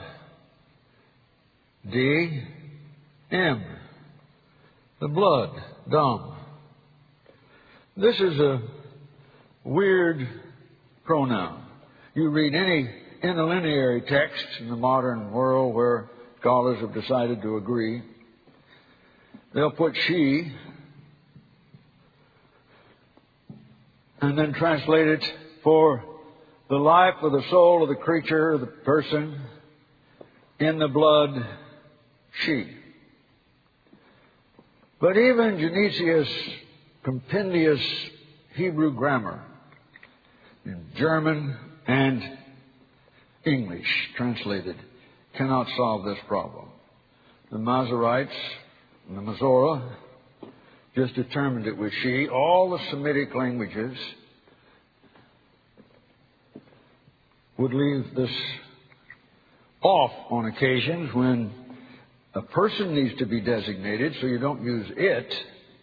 D-M, the blood, dam. This is a weird pronoun. You read any interlineary text in the modern world where scholars have decided to agree, they'll put she and then translate it for the life or the soul of the creature, the person, in the blood, she. But even Genesius' compendious Hebrew grammar in German and English translated cannot solve this problem. The Masoretes and the Masorah just determined it was she. All the Semitic languages would leave this off on occasions when a person needs to be designated, so you don't use it,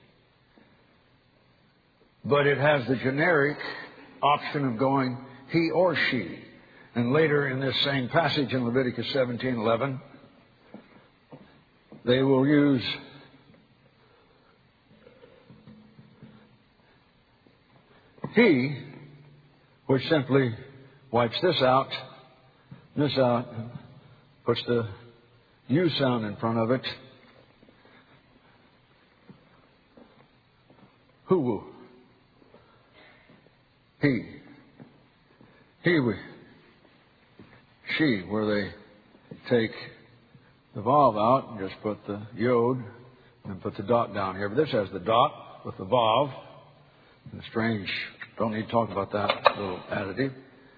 but it has the generic option of going he or she. And later in this same passage in Leviticus 17:11, they will use he, which simply wipes this out, puts the U sound in front of it. Who? He, she, where they take the vav out and just put the yod and put the dot down here. But this has the dot with the vav. And strange, don't need to talk about that little additive.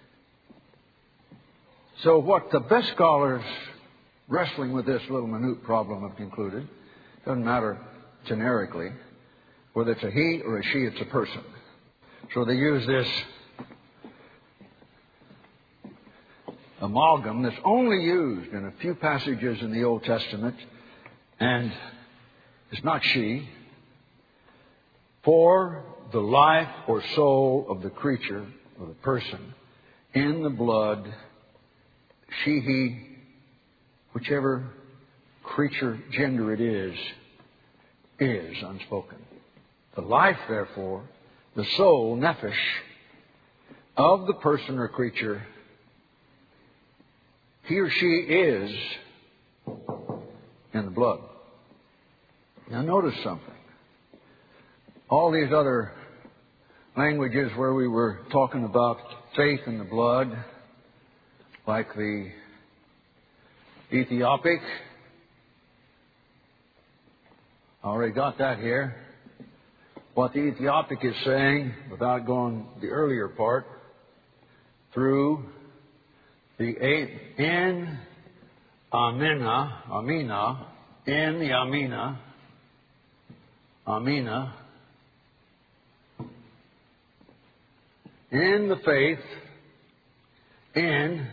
So what the best scholars wrestling with this little minute problem have concluded, doesn't matter generically, whether it's a he or a she, it's a person. So they use this amalgam that's only used in a few passages in the Old Testament, and it's not she, for the life or soul of the creature or the person in the blood, she, he, whichever creature gender it is unspoken. The life, therefore, the soul, nephesh, of the person or creature, he or she is in the blood. Now notice something. All these other languages where we were talking about faith in the blood, like the Ethiopic, I already got that here. What the Ethiopic is saying, without going the earlier part, through the in Amina, in the Amina, in the faith, in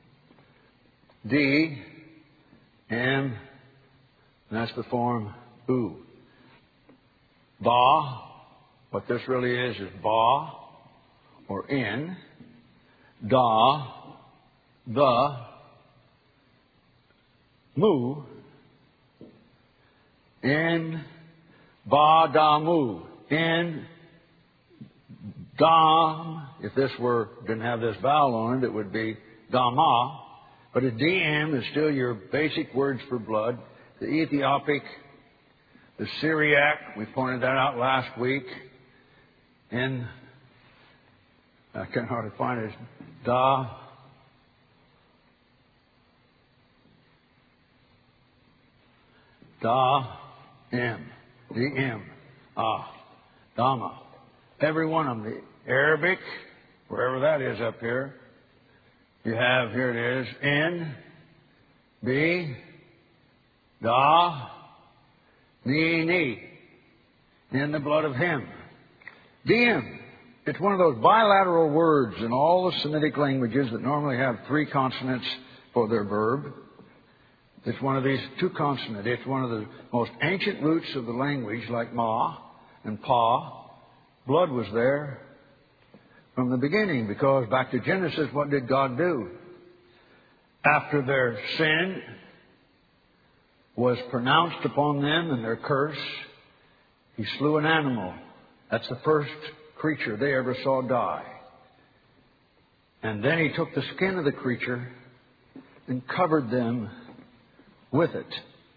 D, M, and that's the form U. Ba, what this really is ba, or in. Da, the, mu, in, ba, da, mu, in, dam. If this didn't have this vowel on it, it would be dama. But a DM is still your basic words for blood. The Ethiopic, the Syriac, we pointed that out last week. And I can hardly find it. Dama. Every one of them. The Arabic, wherever that is up here, you have, here it is, N, B, Da, Ni, in the blood of him. DM, it's one of those bilateral words in all the Semitic languages that normally have three consonants for their verb. It's one of these two consonant. It's one of the most ancient roots of the language, like ma and pa, Blood was there from the beginning, because back to Genesis, what did God do? After their sin was pronounced upon them and their curse, He slew an animal. That's the first creature they ever saw die. And then He took the skin of the creature and covered them with it.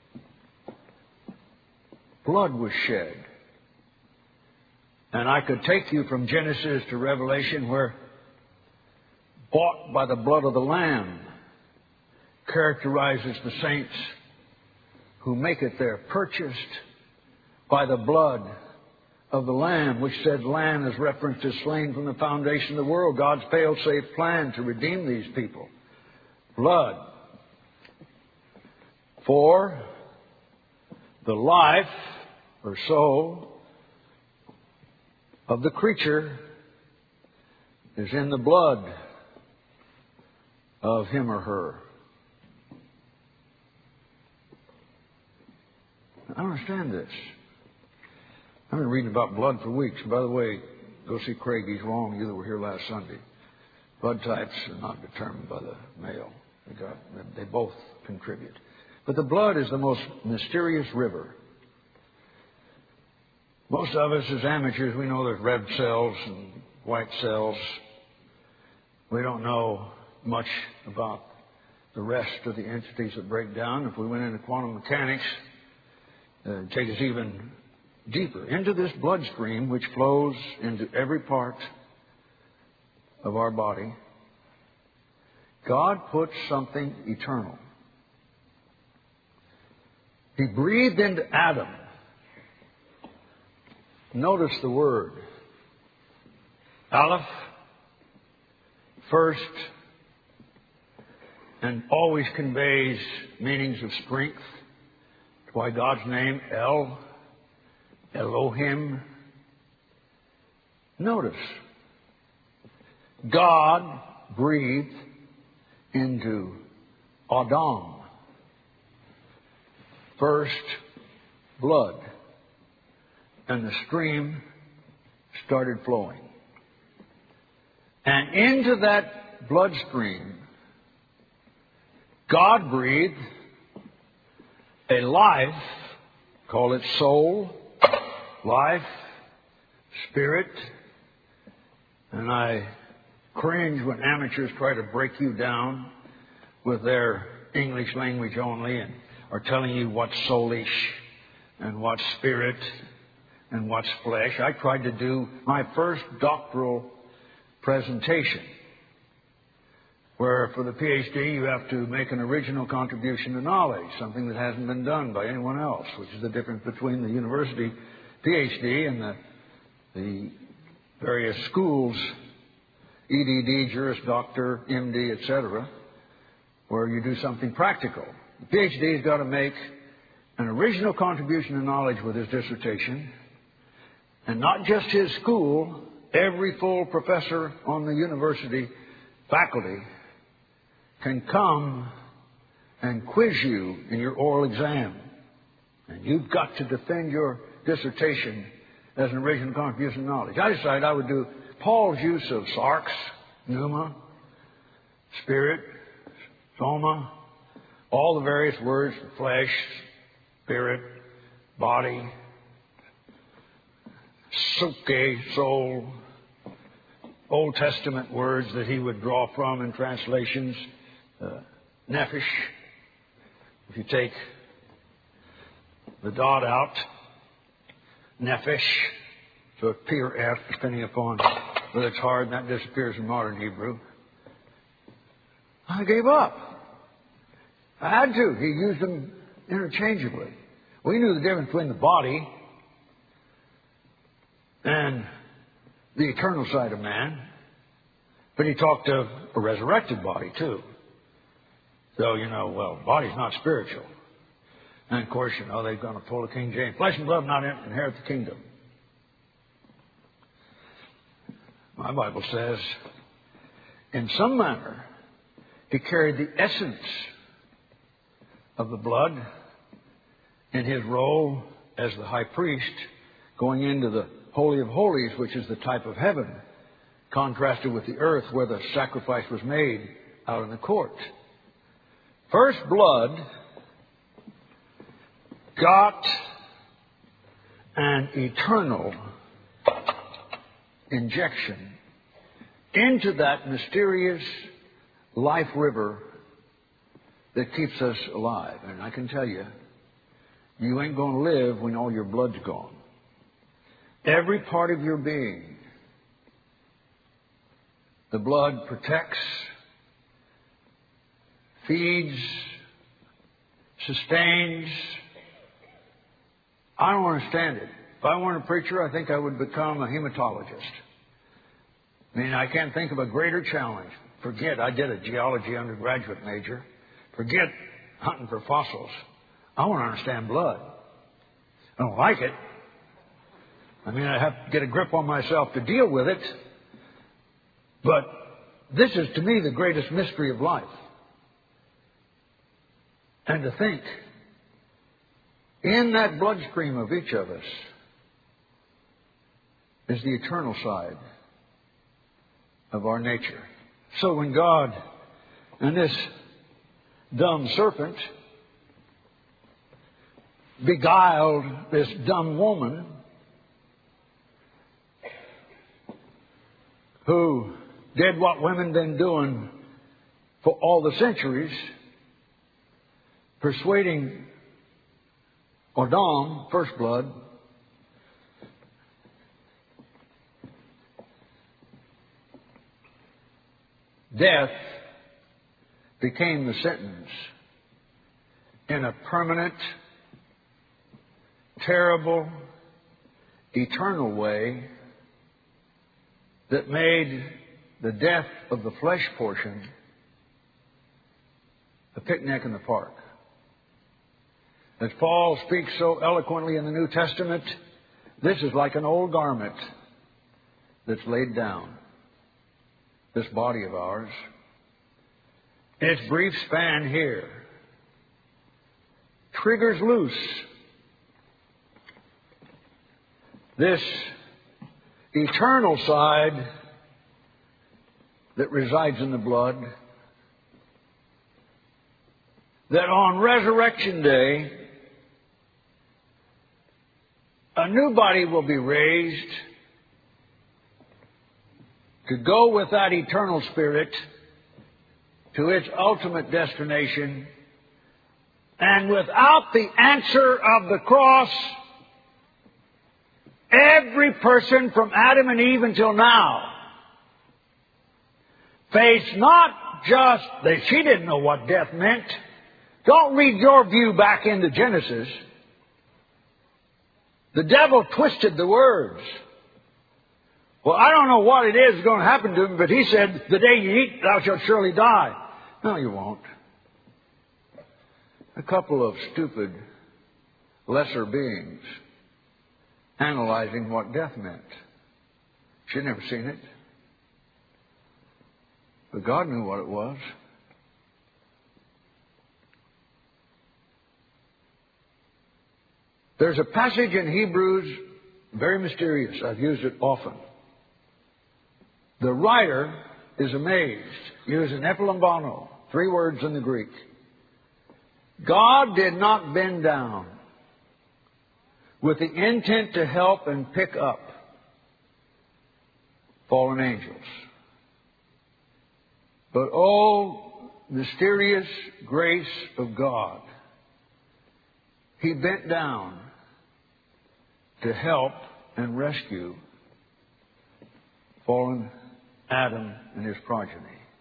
Blood was shed. And I could take you from Genesis to Revelation, where bought by the blood of the Lamb characterizes the saints who make it there, purchased by the blood of the Lamb, which said Lamb is referenced as slain from the foundation of the world. God's fail-safe plan to redeem these people. Blood. For the life or soul of the creature is in the blood of him or her. I don't understand this. I've been reading about blood for weeks. By the way, go see Craig. He's wrong. You that were here last Sunday. Blood types are not determined by the male. They both contribute. But the blood is the most mysterious river. Most of us as amateurs, we know there's red cells and white cells. We don't know much about the rest of the entities that break down. If we went into quantum mechanics, it'd take us even deeper into this bloodstream which flows into every part of our body. God put something eternal. He breathed into Adam. Notice the word. Aleph, first, and always conveys meanings of strength. That's why God's name, El, Elohim. Notice, God breathed into Adam. First, blood. And the stream started flowing. And into that bloodstream, God breathed a life, call it soul, life, spirit. And I cringe when amateurs try to break you down with their English language only and are telling you what's soulish and what's spirit and what's flesh. I tried to do my first doctoral presentation, where for the PhD you have to make an original contribution to knowledge, something that hasn't been done by anyone else, which is the difference between the university PhD and the various schools, EDD, Juris Doctor, MD, etc., where you do something practical. The PhD's got to make an original contribution to knowledge with his dissertation. And not just his school, every full professor on the university faculty can come and quiz you in your oral exam. And you've got to defend your dissertation as an original contribution to knowledge. I decided I would do Paul's use of sarx, pneuma, spirit, soma, all the various words for flesh, spirit, body, suke, soul, Old Testament words that he would draw from in translations. Nephesh, if you take the dot out, nephesh, so it's P or F, depending upon whether it's hard, and that disappears in modern Hebrew. I gave up. I had to. He used them interchangeably. We knew the difference between the body and the eternal side of man. But he talked of a resurrected body, too. So, body's not spiritual. And, of course, they've gone to pull a King James. Flesh and blood not inherit the kingdom. My Bible says, in some manner, he carried the essence of the blood in his role as the high priest, going into the Holy of Holies, which is the type of heaven, contrasted with the earth where the sacrifice was made out in the court. First blood got an eternal injection into that mysterious life river that keeps us alive. And I can tell you, you ain't going to live when all your blood's gone. Every part of your being, the blood protects, feeds, sustains. I don't understand it. If I weren't a preacher, I think I would become a hematologist. I mean, I can't think of a greater challenge. Forget, I did a geology undergraduate major. Forget hunting for fossils. I want to understand blood. I don't like it. I mean, I have to get a grip on myself to deal with it. But this is, to me, the greatest mystery of life. And to think, in that bloodstream of each of us is the eternal side of our nature. So when God and this dumb serpent beguiled this dumb woman who did what women been doing for all the centuries, persuading Adam, first blood, death became the sentence in a permanent, terrible, eternal way that made the death of the flesh portion a picnic in the park. As Paul speaks so eloquently in the New Testament, this is like an old garment that's laid down. This body of ours, in its brief span here, triggers loose this eternal side that resides in the blood, that on Resurrection Day, a new body will be raised to go with that eternal spirit to its ultimate destination. And without the answer of the cross, every person from Adam and Eve until now faced not just that she didn't know what death meant. Don't read your view back into Genesis. The devil twisted the words. Well, I don't know what it is going to happen to him, but he said, the day you eat, thou shalt surely die. No, you won't. A couple of stupid, lesser beings analyzing what death meant. She'd never seen it. But God knew what it was. There's a passage in Hebrews, very mysterious. I've used it often. The writer is amazed. Using epilambano, 3 words in the Greek. God did not bend down with the intent to help and pick up fallen angels. But oh, mysterious grace of God. He bent down to help and rescue fallen Adam and his progeny.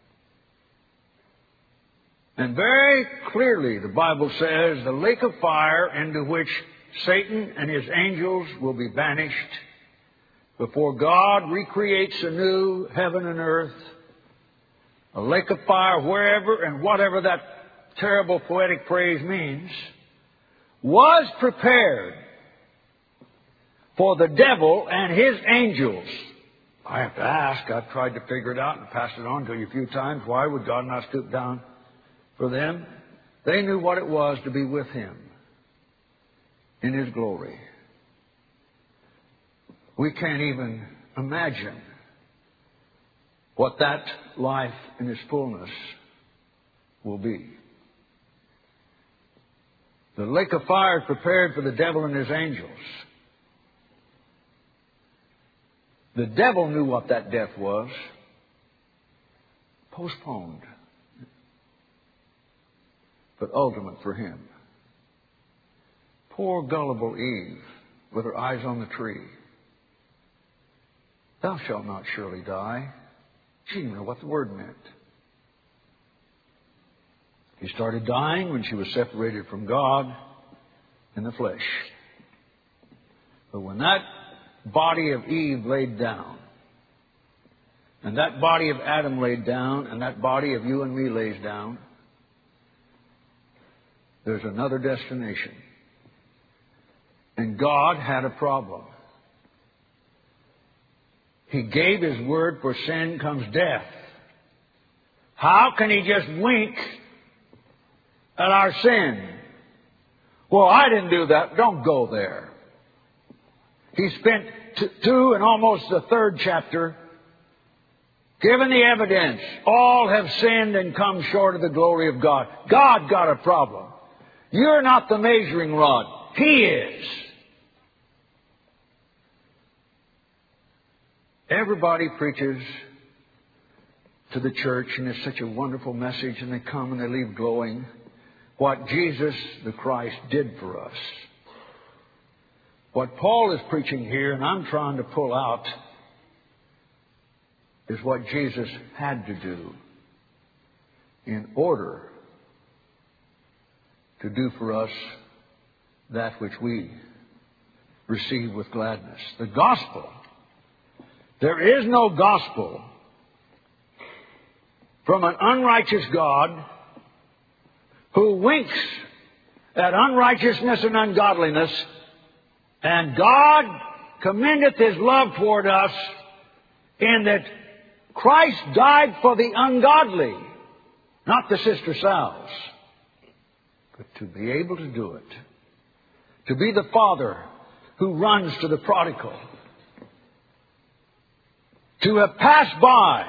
And very clearly the Bible says the lake of fire into which Satan and his angels will be banished before God recreates a new heaven and earth, a lake of fire wherever and whatever that terrible poetic phrase means, was prepared for the devil and his angels. I have to ask, I've tried to figure it out and passed it on to you a few times. Why would God not stoop down for them? They knew what it was to be with Him in His glory. We can't even imagine what that life in its fullness will be. The lake of fire is prepared for the devil and his angels. The devil knew what that death was. Postponed. But ultimate for him. Poor gullible Eve, with her eyes on the tree. Thou shalt not surely die. She didn't know what the word meant. She started dying when she was separated from God in the flesh. But when that body of Eve laid down, and that body of Adam laid down, and that body of you and me lays down, there's another destination. And God had a problem. He gave His word, for sin comes death. How can He just wink at our sin? Well, I didn't do that. Don't go there. He spent two and almost the third chapter giving the evidence. All have sinned and come short of the glory of God. God got a problem. You're not the measuring rod. He is. Everybody preaches to the church, and it's such a wonderful message, and they come and they leave glowing what Jesus the Christ did for us. What Paul is preaching here, and I'm trying to pull out, is what Jesus had to do in order to do for us that which we receive with gladness. The gospel. There is no gospel from an unrighteous God who winks at unrighteousness and ungodliness, and God commendeth His love toward us in that Christ died for the ungodly, not the Sister Sal's, but to be able to do it, to be the Father who runs to the prodigal, to have passed by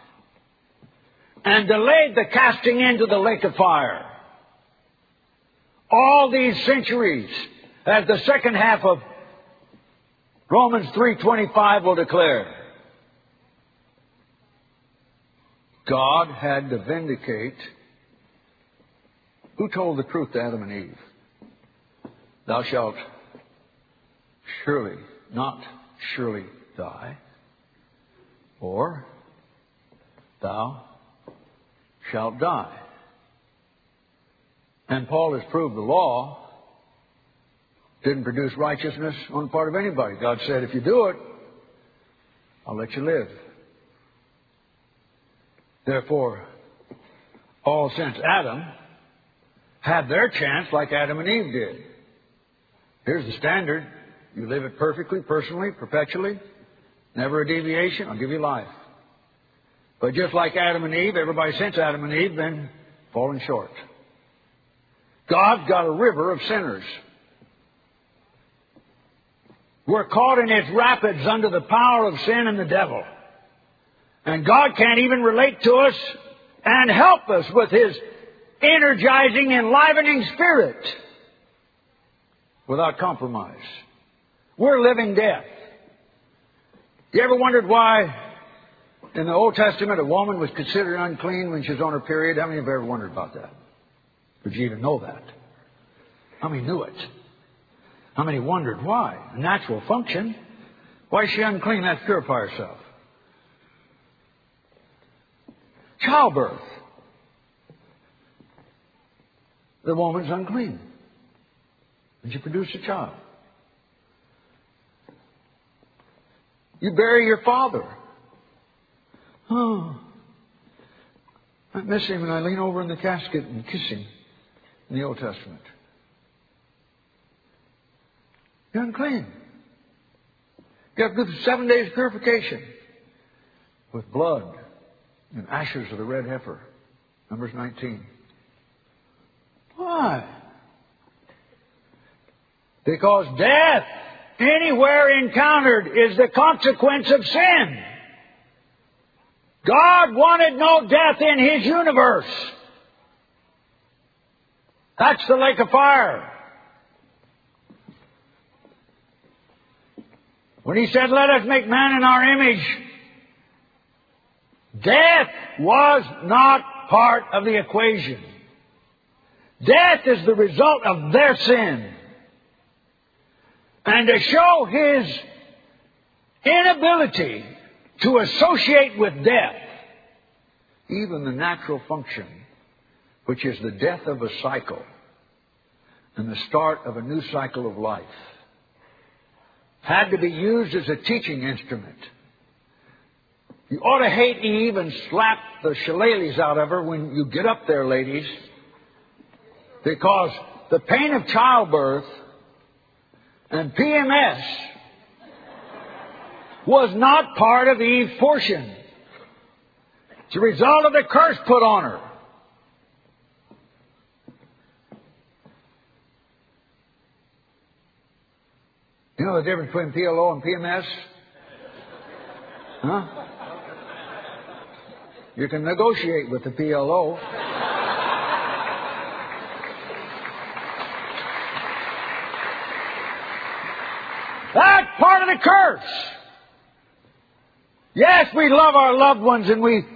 and delayed the casting into the lake of fire. All these centuries, as the second half of Romans 3:25 will declare, God had to vindicate. Who told the truth to Adam and Eve? Thou shalt surely, not surely die. Or, thou shalt die. And Paul has proved the law didn't produce righteousness on the part of anybody. God said, if you do it, I'll let you live. Therefore, all since Adam had their chance like Adam and Eve did. Here's the standard. You live it perfectly, personally, perpetually. Never a deviation. I'll give you life. But just like Adam and Eve, everybody since Adam and Eve been falling short. God's got a river of sinners. We're caught in its rapids under the power of sin and the devil. And God can't even relate to us and help us with His energizing, enlivening Spirit without compromise. We're living death. You ever wondered why in the Old Testament a woman was considered unclean when she was on her period? How many have ever wondered about that? Did you even know that? How many knew it? How many wondered why? A natural function. Why is she unclean? That's to purify herself. Childbirth. The woman's unclean. And she produced a child. You bury your father. Oh, I miss him, and I lean over in the casket and kiss him in the Old Testament. You're unclean. You have to go through 7 days of purification with blood and ashes of the red heifer. Numbers 19. Why? Because death anywhere encountered is the consequence of sin. God wanted no death in His universe. That's the lake of fire. When He said, let us make man in our image, death was not part of the equation. Death is the result of their sin. And to show His inability to associate with death, even the natural function, which is the death of a cycle and the start of a new cycle of life, had to be used as a teaching instrument. You ought to hate Eve and slap the shillelaghs out of her when you get up there, ladies, because the pain of childbirth and PMS was not part of Eve's portion. It's a result of the curse put on her. You know the difference between PLO and PMS? Huh? You can negotiate with the PLO. That's part of the curse. Yes, we love our loved ones and we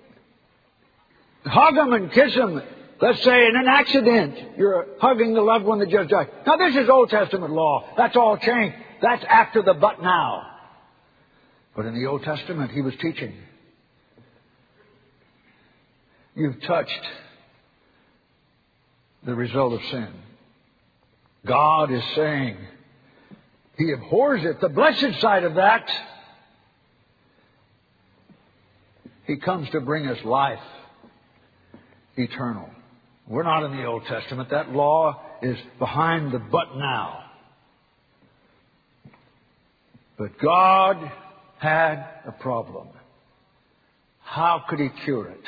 hug them and kiss them. Let's say in an accident, you're hugging the loved one that just died. Now this is Old Testament law. That's all changed. That's after the but now. But in the Old Testament, He was teaching. You've touched the result of sin. God is saying He abhors it. The blessed side of that, He comes to bring us life eternal. We're not in the Old Testament. That law is behind the but now. But God had a problem. How could He cure it?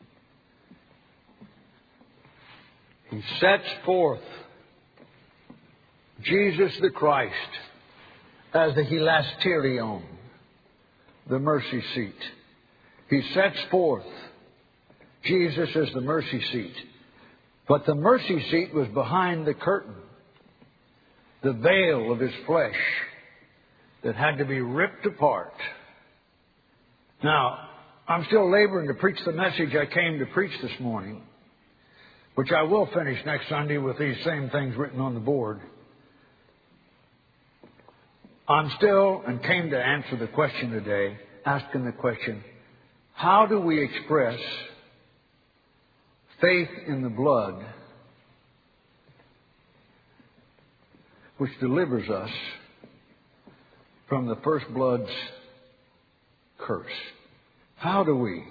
He sets forth Jesus the Christ as the hilasterion, the mercy seat. He sets forth Jesus as the mercy seat. But the mercy seat was behind the curtain, the veil of His flesh that had to be ripped apart. Now, I'm still laboring to preach the message I came to preach this morning, which I will finish next Sunday with these same things written on the board. I'm still, and came to answer the question today, asking the question, how do we express faith in the blood which delivers us from the first blood's curse? How do we,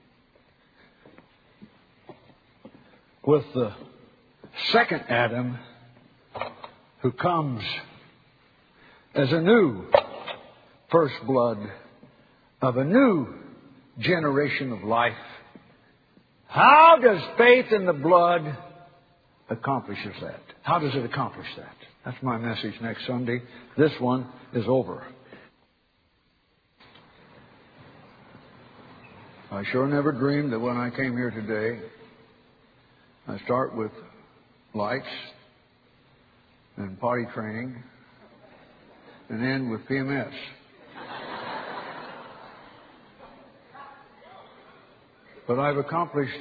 with the second Adam who comes as a new first blood of a new generation of life, how does faith in the blood accomplishes that? How does it accomplish that? That's my message next Sunday. This one is over. I sure never dreamed that when I came here today, I start with lights and potty training and end with PMS. But I've accomplished,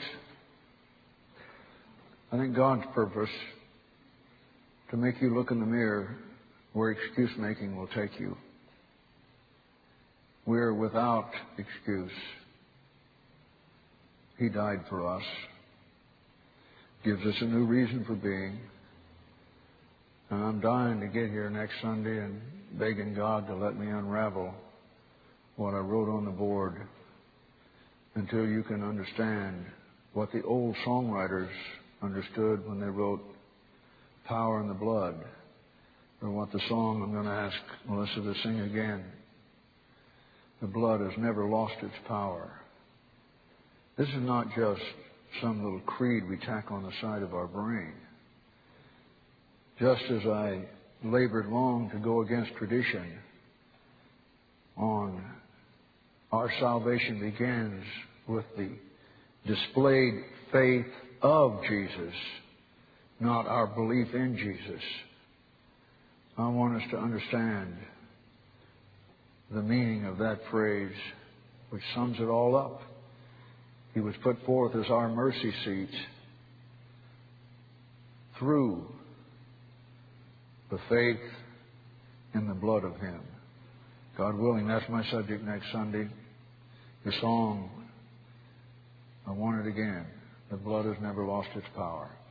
I think, God's purpose to make you look in the mirror where excuse making will take you. We're without excuse. He died for us, gives us a new reason for being. And I'm dying to get here next Sunday and begging God to let me unravel what I wrote on the board until you can understand what the old songwriters understood when they wrote Power in the Blood, or what the song I'm going to ask Melissa to sing again. The blood has never lost its power. This is not just some little creed we tack on the side of our brain. Just as I labored long to go against tradition on our salvation begins with the displayed faith of Jesus, not our belief in Jesus. I want us to understand the meaning of that phrase, which sums it all up. He was put forth as our mercy seat through the faith in the blood of Him. God willing, that's my subject next Sunday. The song, I want it again. The blood has never lost its power.